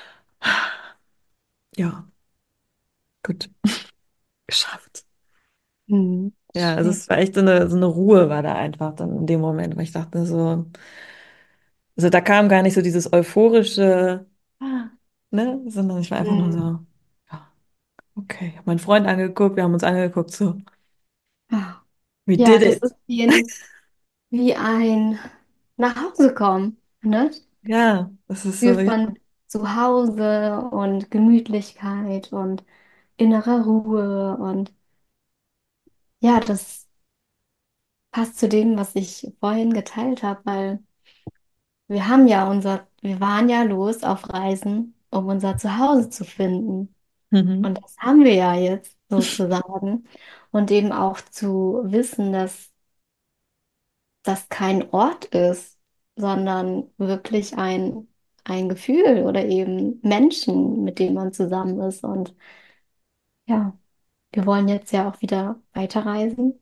ja, gut, geschafft. Mhm. Ja, also Schön. es war echt so eine Ruhe war da einfach dann in dem Moment, weil ich dachte so, also da kam gar nicht so dieses euphorische, ah, ne, sondern ich war einfach nur Mhm. so, ja, okay. Ich habe meinen Freund angeguckt, wir haben uns angeguckt, so, Ah. we Ja, did das it. ist wie ein nach Hause kommen, ne? Ja, das ist so, Gefühl von Zuhause und Gemütlichkeit und innerer Ruhe und ja, das passt zu dem, was ich vorhin geteilt habe, weil wir waren ja los auf Reisen, um unser Zuhause zu finden. mhm. Und das haben wir ja jetzt sozusagen. Und eben auch zu wissen, dass das kein Ort ist, sondern wirklich ein Gefühl oder eben Menschen, mit denen man zusammen ist. Und ja, wir wollen jetzt ja auch wieder weiterreisen,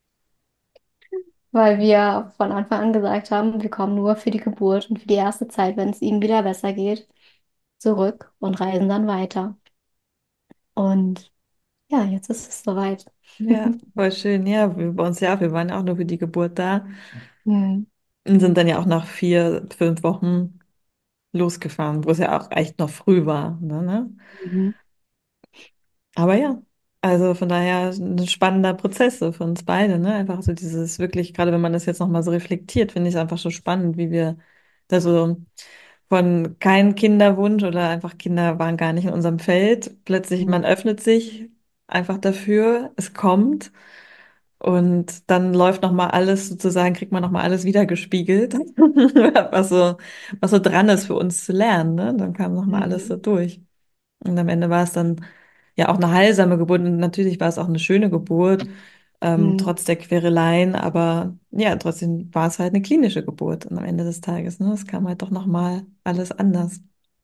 weil wir von Anfang an gesagt haben, wir kommen nur für die Geburt und für die erste Zeit, wenn es ihm wieder besser geht, zurück und reisen dann weiter. Und ja, jetzt ist es soweit. Ja, voll schön. Ja, bei uns ja, wir waren ja auch nur für die Geburt da Mhm. und sind dann ja auch nach 4, 5 Wochen losgefahren, wo es ja auch echt noch früh war. Ne? Mhm. Aber ja, also von daher ein spannender Prozess so für uns beide, ne? Einfach so dieses wirklich, gerade wenn man das jetzt nochmal so reflektiert, finde ich es einfach so spannend, wie wir da so von kein Kinderwunsch oder einfach Kinder waren gar nicht in unserem Feld. Plötzlich, man Mhm. öffnet sich einfach dafür, es kommt und dann läuft nochmal alles sozusagen, kriegt man nochmal alles wiedergespiegelt, was so dran ist für uns zu lernen, ne? Dann kam nochmal alles so Mhm. durch. Und am Ende war es dann ja auch eine heilsame Geburt und natürlich war es auch eine schöne Geburt, Mhm. trotz der Quereleien, aber ja, trotzdem war es halt eine klinische Geburt und am Ende des Tages, ne? Es kam halt doch nochmal alles anders.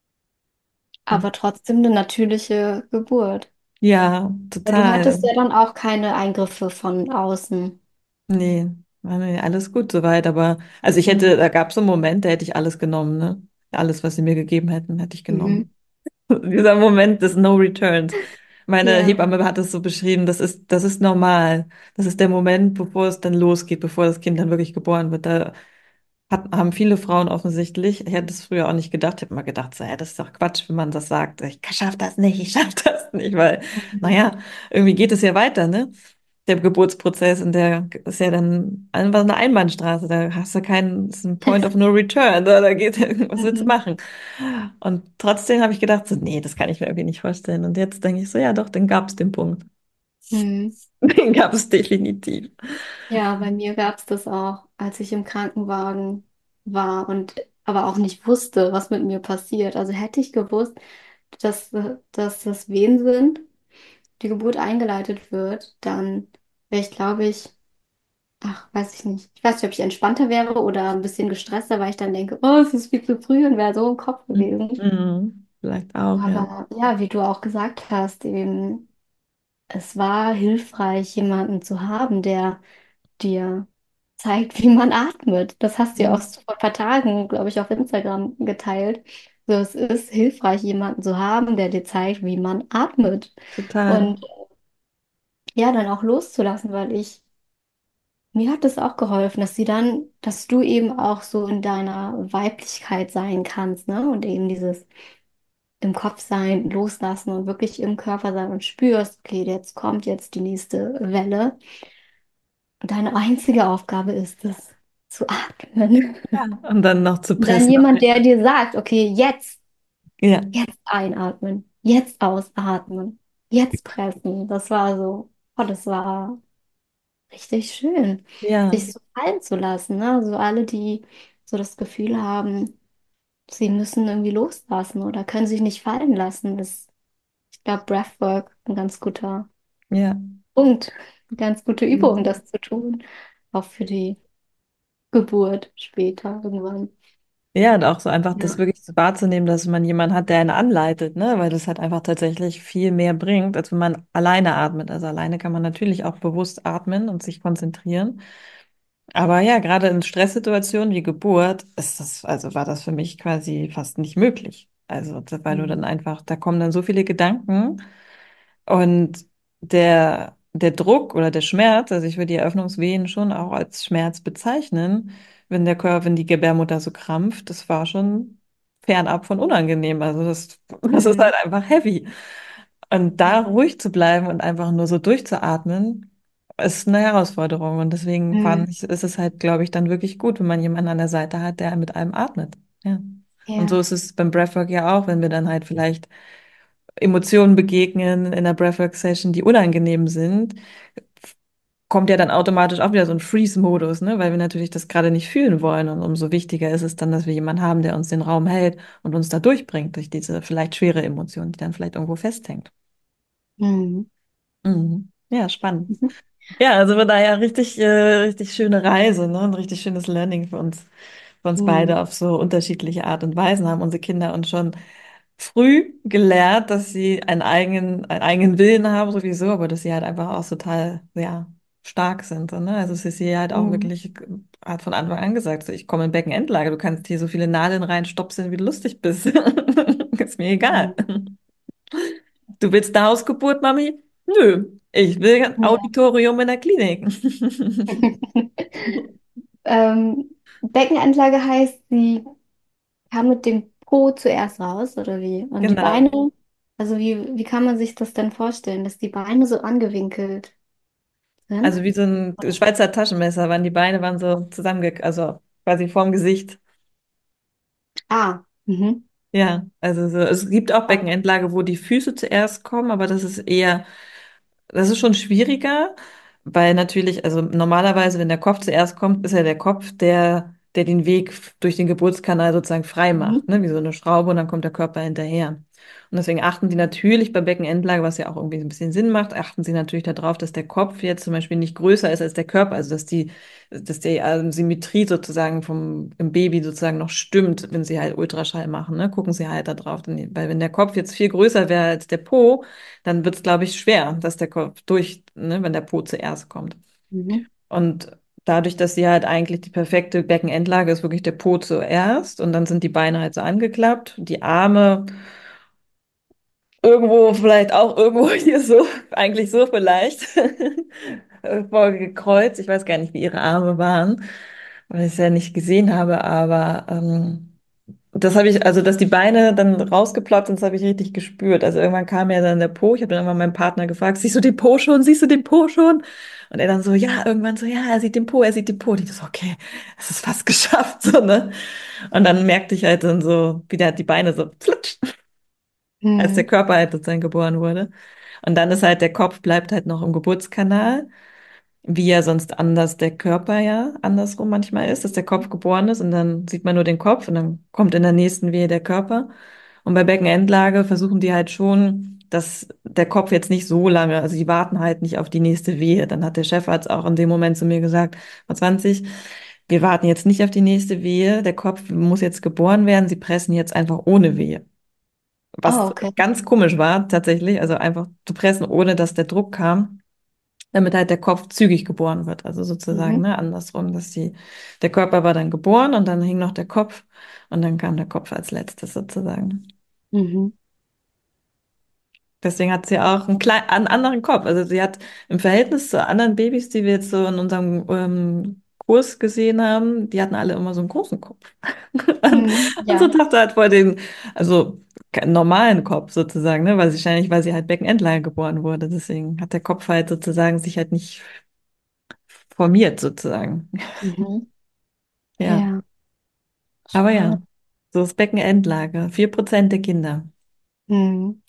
Aber trotzdem eine natürliche Geburt. Ja, Weil du hattest total. ja dann auch keine Eingriffe von außen. Nee, nee, alles gut soweit, aber also ich hätte, Mhm. da gab es so einen Moment, da hätte ich alles genommen, ne? Alles, was sie mir gegeben hätten, hätte ich Mhm. genommen. Dieser Moment des No Returns. Meine Ja. Hebamme hat es so beschrieben, das ist normal. Das ist der Moment, bevor es dann losgeht, bevor das Kind dann wirklich geboren wird. Haben viele Frauen offensichtlich, ich hätte es früher auch nicht gedacht, ich habe immer gedacht, so, ja, das ist doch Quatsch, wenn man das sagt. Ich schaff das nicht, ich schaff das nicht, weil, Mhm. naja, irgendwie geht es ja weiter, ne? Der Geburtsprozess und der ist ja dann einfach eine Einbahnstraße, da hast du keinen, das ist ein Point of No Return, da geht was willst du Mhm. machen? Und trotzdem habe ich gedacht, so, nee, das kann ich mir irgendwie nicht vorstellen. Und jetzt denke ich so, ja doch, dann gab es den Punkt. Mhm. Den gab es definitiv. Ja, bei mir gab es das auch, als ich im Krankenwagen war und aber auch nicht wusste, was mit mir passiert. Also hätte ich gewusst, dass das Wehen sind, die Geburt eingeleitet wird, dann wäre ich, glaube ich, ach, weiß ich nicht. Ich weiß nicht, ob ich entspannter wäre oder ein bisschen gestresster, weil ich dann denke, oh, es ist viel zu früh und wäre so im Kopf gewesen. Mhm. Vielleicht auch, ja. Aber ja, wie du auch gesagt hast, eben, es war hilfreich, jemanden zu haben, der dir zeigt, wie man atmet. Das hast du ja auch Mhm. vor ein paar Tagen, glaube ich, auf Instagram geteilt. So, es ist hilfreich, jemanden zu haben, der dir zeigt, wie man atmet. Total. Und ja, dann auch loszulassen, weil mir hat es auch geholfen, dass du eben auch so in deiner Weiblichkeit sein kannst, ne? Und eben dieses im Kopf sein, loslassen und wirklich im Körper sein und spürst, okay, jetzt kommt jetzt die nächste Welle. Und deine einzige Aufgabe ist es, zu atmen. Ja. Und dann noch zu Und dann pressen. jemand, der dir sagt, okay, Ja, jetzt einatmen, jetzt ausatmen, jetzt pressen. Das war so, oh, das war richtig schön, ja, sich so fallen zu lassen, ne? So alle, die so das Gefühl haben, sie müssen irgendwie loslassen oder können sich nicht fallen lassen, ist, ich glaube, Breathwork ein ganz guter ja. Punkt, eine ganz gute Übung, Mhm. das zu tun, auch für die Geburt später irgendwann. Ja, und auch so einfach das Ja. wirklich so wahrzunehmen, dass man jemanden hat, der einen anleitet, ne? Weil das halt einfach tatsächlich viel mehr bringt, als wenn man alleine atmet. Also alleine kann man natürlich auch bewusst atmen und sich konzentrieren. Aber ja, gerade in Stresssituationen wie Geburt ist das, also war das für mich quasi fast nicht möglich. Also, weil du dann Mhm. einfach, da kommen dann so viele Gedanken und der Druck oder der Schmerz, also ich würde die Eröffnungswehen schon auch als Schmerz bezeichnen, wenn der Körper, wenn die Gebärmutter so krampft, das war schon fernab von unangenehm. Also das ist halt Mhm. einfach heavy. Und da ruhig zu bleiben und einfach nur so durchzuatmen, ist eine Herausforderung. Und deswegen Mhm. ist es halt, glaube ich, dann wirklich gut, wenn man jemanden an der Seite hat, der mit einem atmet. Ja. Und so Ja. ist es beim Breathwork ja auch, wenn wir dann halt vielleicht Emotionen begegnen in der Breathwork-Session, die unangenehm sind, kommt ja dann automatisch auch wieder so ein Freeze-Modus, ne? Weil wir natürlich das gerade nicht fühlen wollen. Und umso wichtiger ist es dann, dass wir jemanden haben, der uns den Raum hält und uns da durchbringt durch diese vielleicht schwere Emotion, die dann vielleicht irgendwo festhängt. Mhm. Mhm. Ja, spannend. Ja, also von daher richtig schöne Reise, ne? Ein richtig schönes Learning für uns beide Mhm. auf so unterschiedliche Art und Weisen haben unsere Kinder uns schon früh gelehrt, dass sie einen eigenen Willen haben sowieso, aber dass sie halt einfach auch total, ja, stark sind, so, ne? Also Sissy halt auch Mhm. wirklich, hat von Anfang an gesagt, so, ich komme in Beckenendlage, du kannst hier so viele Nadeln reinstopseln, wie du lustig bist. Ist mir egal. Mhm. Du willst eine Hausgeburt, Mami? Nö, ich will ein Ja. Auditorium in der Klinik. Beckenendlage heißt, sie kam mit dem Po zuerst raus, oder wie? Und die Genau. Beine, also wie kann man sich das denn vorstellen, dass die Beine so angewinkelt sind? Also wie so ein Schweizer Taschenmesser waren die Beine waren so also quasi vorm Gesicht. Ah, mhm. Ja, also so, es gibt auch Beckenendlage, wo die Füße zuerst kommen, aber das ist schon schwieriger, weil natürlich, also normalerweise, wenn der Kopf zuerst kommt, ist ja der Kopf der den Weg durch den Geburtskanal sozusagen frei Mhm. macht, ne? Wie so eine Schraube und dann kommt der Körper hinterher. Und deswegen achten die natürlich bei Beckenendlage, was ja auch irgendwie so ein bisschen Sinn macht, achten sie natürlich darauf, dass der Kopf jetzt zum Beispiel nicht größer ist als der Körper, also dass die Symmetrie sozusagen im Baby sozusagen noch stimmt, wenn sie halt Ultraschall machen, ne? Gucken sie halt da drauf. Weil wenn der Kopf jetzt viel größer wäre als der Po, dann wird es, glaube ich, schwer, dass der Kopf ne, wenn der Po zuerst kommt. Mhm. Und dadurch, dass sie halt eigentlich die perfekte Beckenendlage ist, wirklich der Po zuerst und dann sind die Beine halt so angeklappt, die Arme irgendwo vielleicht auch irgendwo hier so, eigentlich so vielleicht, vorgekreuzt. Ich weiß gar nicht, wie ihre Arme waren, weil ich es ja nicht gesehen habe, aber das habe ich, also dass die Beine dann rausgeploppt sind, das habe ich richtig gespürt. Also irgendwann kam ja dann der Po, ich habe dann irgendwann meinen Partner gefragt, siehst du den Po schon, siehst du den Po schon? Und er dann so, ja, irgendwann so, ja, er sieht den Po, er sieht den Po. Und ich so, okay, es ist fast geschafft, so, ne? Und dann merkte ich halt dann so, wie der die Beine so flutsch, als der Mhm. Körper halt sozusagen geboren wurde. Und dann ist halt der Kopf bleibt halt noch im Geburtskanal, wie ja sonst anders der Körper ja andersrum manchmal ist, dass der Kopf geboren ist und dann sieht man nur den Kopf und dann kommt in der nächsten Wehe der Körper. Und bei Beckenendlage versuchen die halt schon, dass der Kopf jetzt nicht so lange, also die warten halt nicht auf die nächste Wehe. Dann hat der Chefarzt auch in dem Moment zu mir gesagt, Frau 20, wir warten jetzt nicht auf die nächste Wehe, der Kopf muss jetzt geboren werden, Sie pressen jetzt einfach ohne Wehe. Oh, Was okay. ganz komisch war tatsächlich, also einfach zu pressen, ohne dass der Druck kam, damit halt der Kopf zügig geboren wird. Also sozusagen, Mhm. ne, andersrum, der Körper war dann geboren und dann hing noch der Kopf und dann kam der Kopf als letztes sozusagen. Mhm. Deswegen hat sie auch einen anderen Kopf. Also sie hat im Verhältnis zu anderen Babys, die wir jetzt so in unserem Kurs gesehen haben, die hatten alle immer so einen großen Kopf. Und Mhm. unsere Ja. Tochter hat voll also keinen normalen Kopf sozusagen, ne? Weil sie halt Beckenendlage geboren wurde. Deswegen hat der Kopf halt sozusagen sich halt nicht formiert sozusagen. Mhm. Ja, Ja, aber spannend. ja, so ist Beckenendlage. 4% der Kinder. Mhm.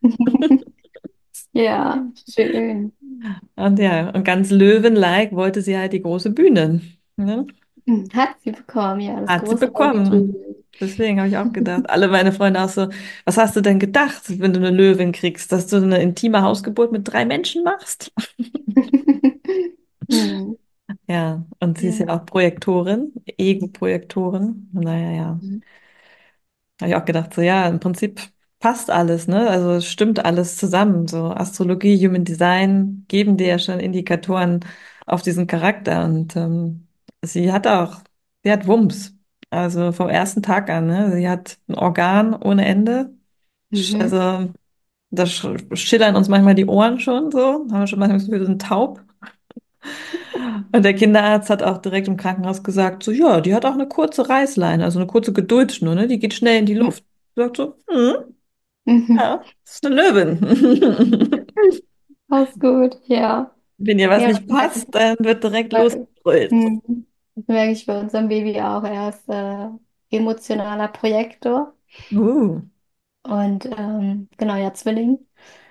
Ja, schön. Und ja, und ganz Löwen-like wollte sie halt die große Bühne. Ne? Mhm. Hat sie bekommen, ja, das Hat sie große bekommen. Auditorium. Deswegen habe ich auch gedacht, alle meine Freunde auch so, was hast du denn gedacht, wenn du eine Löwin kriegst, dass du eine intime Hausgeburt mit 3 Menschen machst? Mhm. Ja, und sie ist ja Ja. auch Projektorin, Ego-Projektorin. Naja, ja. Mhm. Habe ich auch gedacht, so ja, im Prinzip passt alles, ne? Also es stimmt alles zusammen. So Astrologie, Human Design geben dir ja schon Indikatoren auf diesen Charakter. Und sie hat Wumms. Also vom ersten Tag an, ne? Sie hat ein Organ ohne Ende. Mhm. Also da schillern uns manchmal die Ohren schon so. Haben wir schon manchmal das Gefühl, wir sind taub. Und der Kinderarzt hat auch direkt im Krankenhaus gesagt, so ja, die hat auch eine kurze Reißleine, also eine kurze Geduldsschnur, ne? Die geht schnell in die Luft. Sagt so, Mhm. ja, das ist eine Löwin. Alles gut, ja. Wenn ihr was Ja, nicht passt, dann wird direkt losgebrüllt. das merke ich bei unserem Baby auch. Er ist emotionaler Projektor Uh. und genau, ja, Zwilling.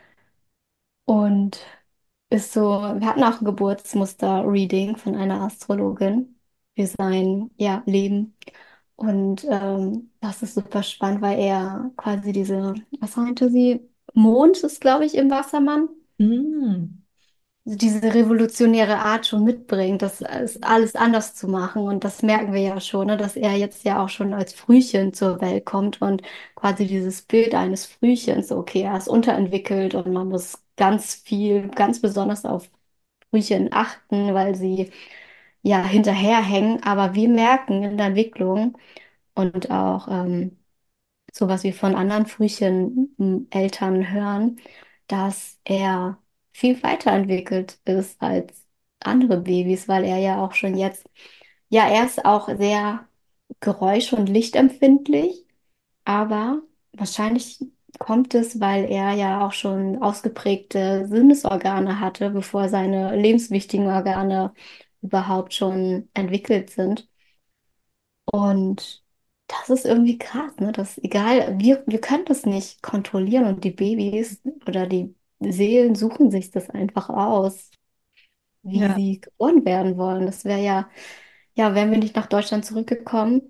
Und ist so, wir hatten auch ein Geburtsmuster-Reading von einer Astrologin für sein, ja, Leben. Und das ist super spannend, weil er quasi was meinte sie? Mond ist, glaube ich, im Wassermann. Mm. Diese revolutionäre Art schon mitbringt, das ist alles anders zu machen. Und das merken wir ja schon, ne, dass er jetzt ja auch schon als Frühchen zur Welt kommt und quasi dieses Bild eines Frühchens, so, okay, er ist unterentwickelt und man muss ganz viel, ganz besonders auf Frühchen achten, weil sie ja hinterherhängen. Aber wir merken in der Entwicklung und auch so was wir von anderen Frühchen-Eltern hören, dass er viel weiterentwickelt ist als andere Babys, weil er ja auch schon jetzt, ja, er ist auch sehr geräusch- und lichtempfindlich, aber wahrscheinlich kommt es, weil er ja auch schon ausgeprägte Sinnesorgane hatte, bevor seine lebenswichtigen Organe überhaupt schon entwickelt sind. Und das ist irgendwie krass, ne? Dass egal, wir können das nicht kontrollieren und die Babys oder die Seelen suchen sich das einfach aus, wie Ja, sie geboren werden wollen. Das wäre ja, ja, wären wir nicht nach Deutschland zurückgekommen.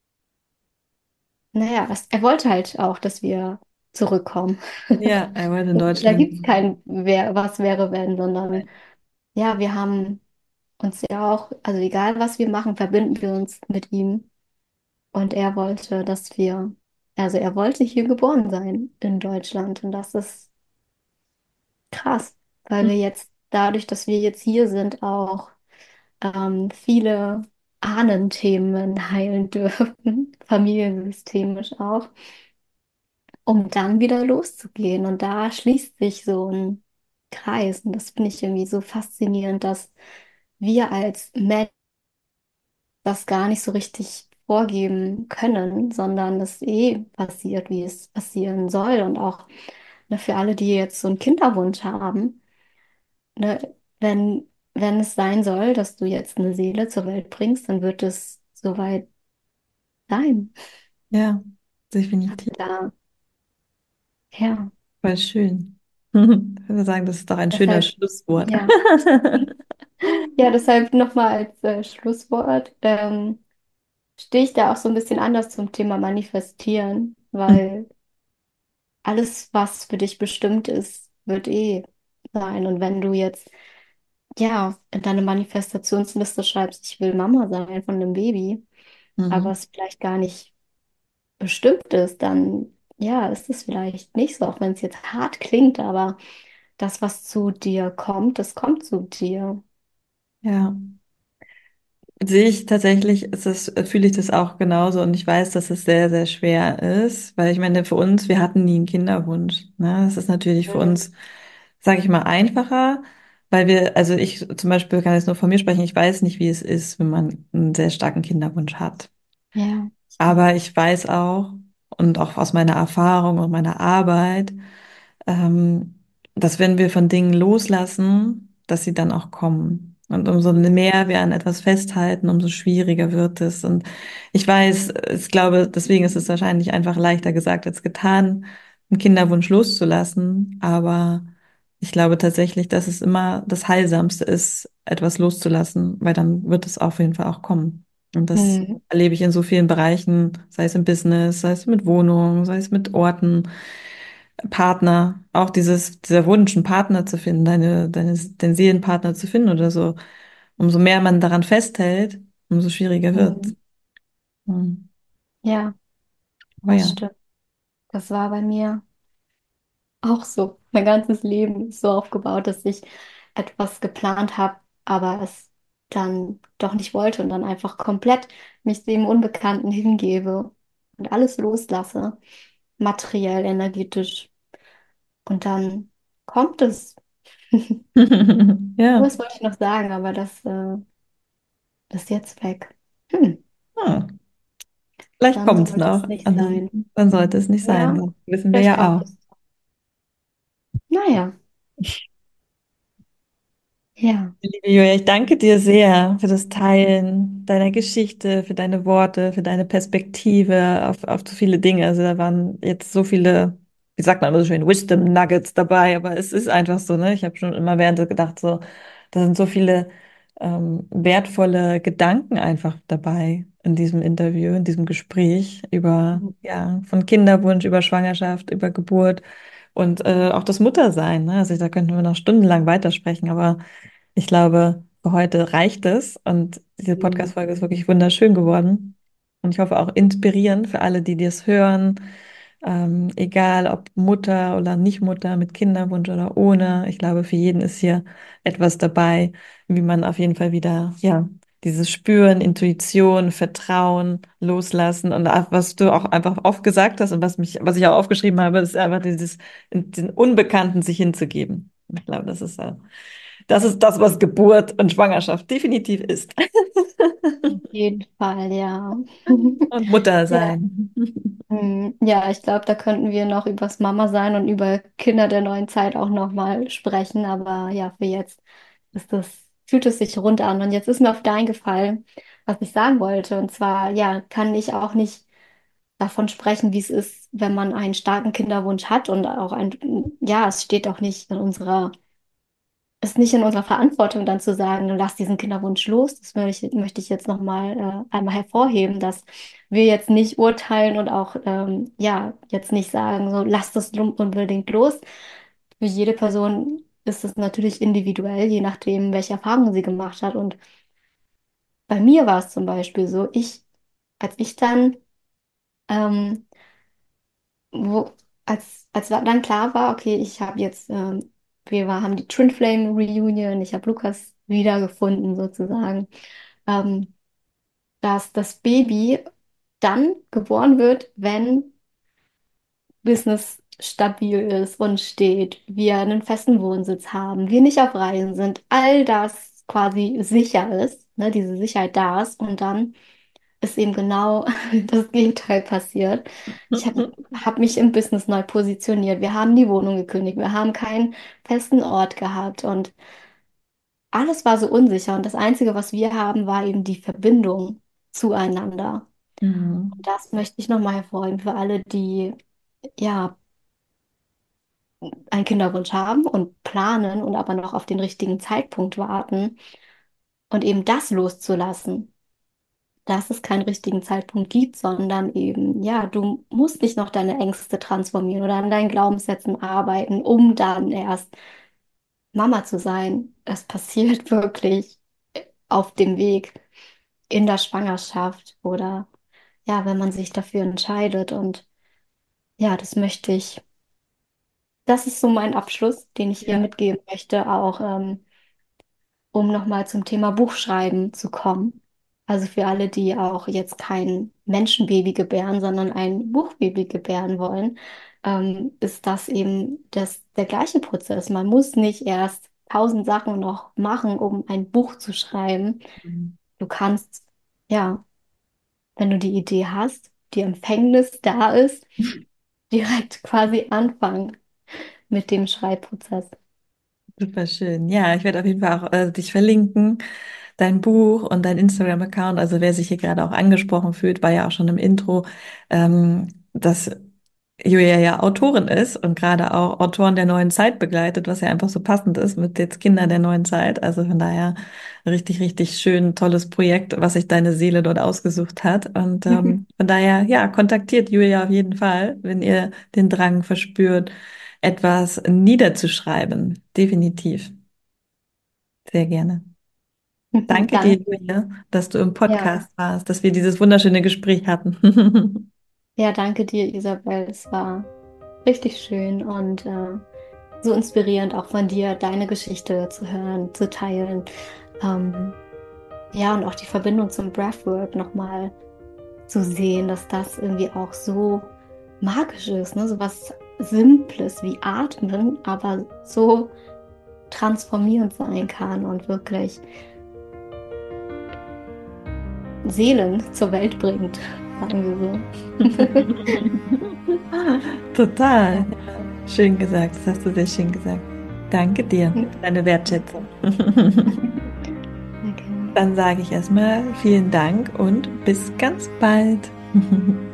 Naja, er wollte halt auch, dass wir zurückkommen. Ja, er wollte in Da Deutschland. gibt es kein wer, was wäre, wenn, sondern ja, wir haben uns ja auch, also egal was wir machen, verbinden wir uns mit ihm. Und er wollte, also er wollte hier geboren sein in Deutschland. Und das ist krass, weil wir jetzt, dadurch, dass wir jetzt hier sind, auch viele Ahnenthemen heilen dürfen, familiensystemisch auch, um dann wieder loszugehen. Und da schließt sich so ein Kreis. Und das finde ich irgendwie so faszinierend, dass wir als Menschen das gar nicht so richtig vorgeben können, sondern es passiert, wie es passieren soll. Und auch ne, für alle, die jetzt so einen Kinderwunsch haben, ne, wenn es sein soll, dass du jetzt eine Seele zur Welt bringst, dann wird es soweit sein. Ja, Also definitiv. da, ja, Voll schön. Ich würde sagen, das ist doch ein schöner deshalb, Schlusswort. ja. Ja, deshalb nochmal als Schlusswort stehe ich da auch so ein bisschen anders zum Thema Manifestieren, weil alles, was für dich bestimmt ist, wird sein. Und wenn du jetzt, ja, in deine Manifestationsliste schreibst, ich will Mama sein von einem Baby, aber Mhm. es vielleicht gar nicht bestimmt ist, dann, ja, ist es vielleicht nicht so, auch wenn es jetzt hart klingt, aber das, was zu dir kommt, das kommt zu dir. Ja. Sehe ich tatsächlich, fühle ich das auch genauso und ich weiß, dass es sehr, sehr schwer ist, weil ich meine, für uns, wir hatten nie einen Kinderwunsch. Ne? Das ist natürlich für Mhm. uns, sage ich mal, einfacher, weil wir, also ich zum Beispiel kann jetzt nur von mir sprechen, ich weiß nicht, wie es ist, wenn man einen sehr starken Kinderwunsch hat. Ja. Aber ich weiß auch und auch aus meiner Erfahrung und meiner Arbeit, ähm, dass wenn wir von Dingen loslassen, dass sie dann auch kommen. Und umso mehr wir an etwas festhalten, umso schwieriger wird es. Und ich weiß, ich glaube, deswegen ist es wahrscheinlich einfach leichter gesagt als getan, einen Kinderwunsch loszulassen. Aber ich glaube tatsächlich, dass es immer das Heilsamste ist, etwas loszulassen, weil dann wird es auf jeden Fall auch kommen. Und das Mhm. erlebe ich in so vielen Bereichen, sei es im Business, sei es mit Wohnungen, sei es mit Orten. Partner, auch dieser Wunsch, einen Partner zu finden, den Seelenpartner zu finden oder so. Umso mehr man daran festhält, umso schwieriger wird's. Mhm. Hm. Ja, Aber das ja. stimmt. Das war bei mir auch so. Mein ganzes Leben ist so aufgebaut, dass ich etwas geplant habe, aber es dann doch nicht wollte und dann einfach komplett mich dem Unbekannten hingebe und alles loslasse, materiell, energetisch. Und dann kommt es. Ja. Was wollte ich noch sagen, aber das ist jetzt weg. Hm, Ah, vielleicht dann kommt's sollte noch. es nicht sein. Ansonsten, dann sollte es nicht sein. Ja, Das wissen wir vielleicht ja kommt auch. es. Naja, ja. Liebe Julia, ich danke dir sehr für das Teilen deiner Geschichte, für deine Worte, für deine Perspektive auf so viele Dinge. Also da waren jetzt so viele, wie sagt man immer so schön, Wisdom Nuggets dabei, aber es ist einfach so, ne? Ich habe schon immer während gedacht, so, da sind so viele wertvolle Gedanken einfach dabei in diesem Interview, in diesem Gespräch über, ja, von Kinderwunsch, über Schwangerschaft, über Geburt und auch das Muttersein, ne? Also da könnten wir noch stundenlang weitersprechen, aber ich glaube, für heute reicht es und diese Mhm. Podcast-Folge ist wirklich wunderschön geworden. Und ich hoffe auch inspirierend für alle, die das hören, egal ob Mutter oder nicht Mutter, mit Kinderwunsch oder ohne. Ich glaube, für jeden ist hier etwas dabei, wie man auf jeden Fall wieder, ja, dieses Spüren, Intuition, Vertrauen, Loslassen und auch, was du auch einfach oft gesagt hast und was ich auch aufgeschrieben habe, ist einfach dieses, in den Unbekannten sich hinzugeben. Ich glaube, das ist das, was Geburt und Schwangerschaft definitiv ist. Auf jeden Fall, ja. Und Mutter Ja, sein. ja, ich glaube, da könnten wir noch übers Mama sein und über Kinder der neuen Zeit auch noch mal sprechen. Aber ja, für jetzt fühlt es sich rund an. Und jetzt ist mir auf dein gefallen, was ich sagen wollte. Und zwar, ja, kann ich auch nicht davon sprechen, wie es ist, wenn man einen starken Kinderwunsch hat und auch ja, es steht auch nicht in unserer ist nicht in unserer Verantwortung, dann zu sagen, lass diesen Kinderwunsch los. Das möchte ich jetzt nochmal einmal hervorheben, dass wir jetzt nicht urteilen und auch ja, jetzt nicht sagen, so lass das unbedingt los. Für jede Person ist es natürlich individuell, je nachdem, welche Erfahrungen sie gemacht hat. Und bei mir war es zum Beispiel so, als ich dann ähm, wo, dann klar war, okay, ich habe jetzt, haben die Twin Flame Reunion, ich habe Lukas wiedergefunden sozusagen, ähm, dass das Baby dann geboren wird, wenn Business stabil ist und steht, wir einen festen Wohnsitz haben, wir nicht auf Reisen sind, all das quasi sicher ist, ne, diese Sicherheit da ist und dann ist eben genau das Gegenteil passiert. Ich hab mich im Business neu positioniert. Wir haben die Wohnung gekündigt. Wir haben keinen festen Ort gehabt und alles war so unsicher. Und das Einzige, was wir haben, war eben die Verbindung zueinander. Mhm. Und das möchte ich nochmal hervorheben für alle, die ja einen Kinderwunsch haben und planen und aber noch auf den richtigen Zeitpunkt warten und eben das loszulassen, dass es keinen richtigen Zeitpunkt gibt, sondern eben, ja, du musst nicht noch deine Ängste transformieren oder an deinen Glaubenssätzen arbeiten, um dann erst Mama zu sein. Es passiert wirklich auf dem Weg in der Schwangerschaft oder ja, wenn man sich dafür entscheidet. Und ja, das ist so mein Abschluss, den ich hier Ja. mitgeben möchte, auch um nochmal zum Thema Buchschreiben zu kommen. Also für alle, die auch jetzt kein Menschenbaby gebären, sondern ein Buchbaby gebären wollen, ist das eben der gleiche Prozess. Man muss nicht erst 1000 Sachen noch machen, um ein Buch zu schreiben. Mhm. Du kannst, ja, wenn du die Idee hast, die Empfängnis da ist, direkt quasi anfangen mit dem Schreibprozess. Super schön. Ja, ich werde auf jeden Fall auch dich verlinken, dein Buch und dein Instagram-Account. Also wer sich hier gerade auch angesprochen fühlt, war ja auch schon im Intro, dass Julia ja Autorin ist und gerade auch Autoren der neuen Zeit begleitet, was ja einfach so passend ist mit jetzt Kinder der neuen Zeit. Also von daher richtig, richtig schön, tolles Projekt, was sich deine Seele dort ausgesucht hat. Und von daher, ja, kontaktiert Julia auf jeden Fall, wenn ihr den Drang verspürt, etwas niederzuschreiben. Definitiv. Sehr gerne. Danke dir, Danke. Julia, dass du im Ja. Podcast warst, dass wir dieses wunderschöne Gespräch hatten. Ja, danke dir, Isabel. Es war richtig schön und so inspirierend auch von dir, deine Geschichte zu hören, zu teilen. Ähm, ja, und auch die Verbindung zum Breathwork nochmal zu sehen, dass das irgendwie auch so magisch ist, ne? So was Simples wie Atmen, aber so transformierend sein kann und wirklich Seelen zur Welt bringt, sagen wir so. Total. Schön gesagt, das hast du sehr schön gesagt. Danke dir für deine Wertschätzung. Okay. Dann sage ich erstmal vielen Dank und bis ganz bald.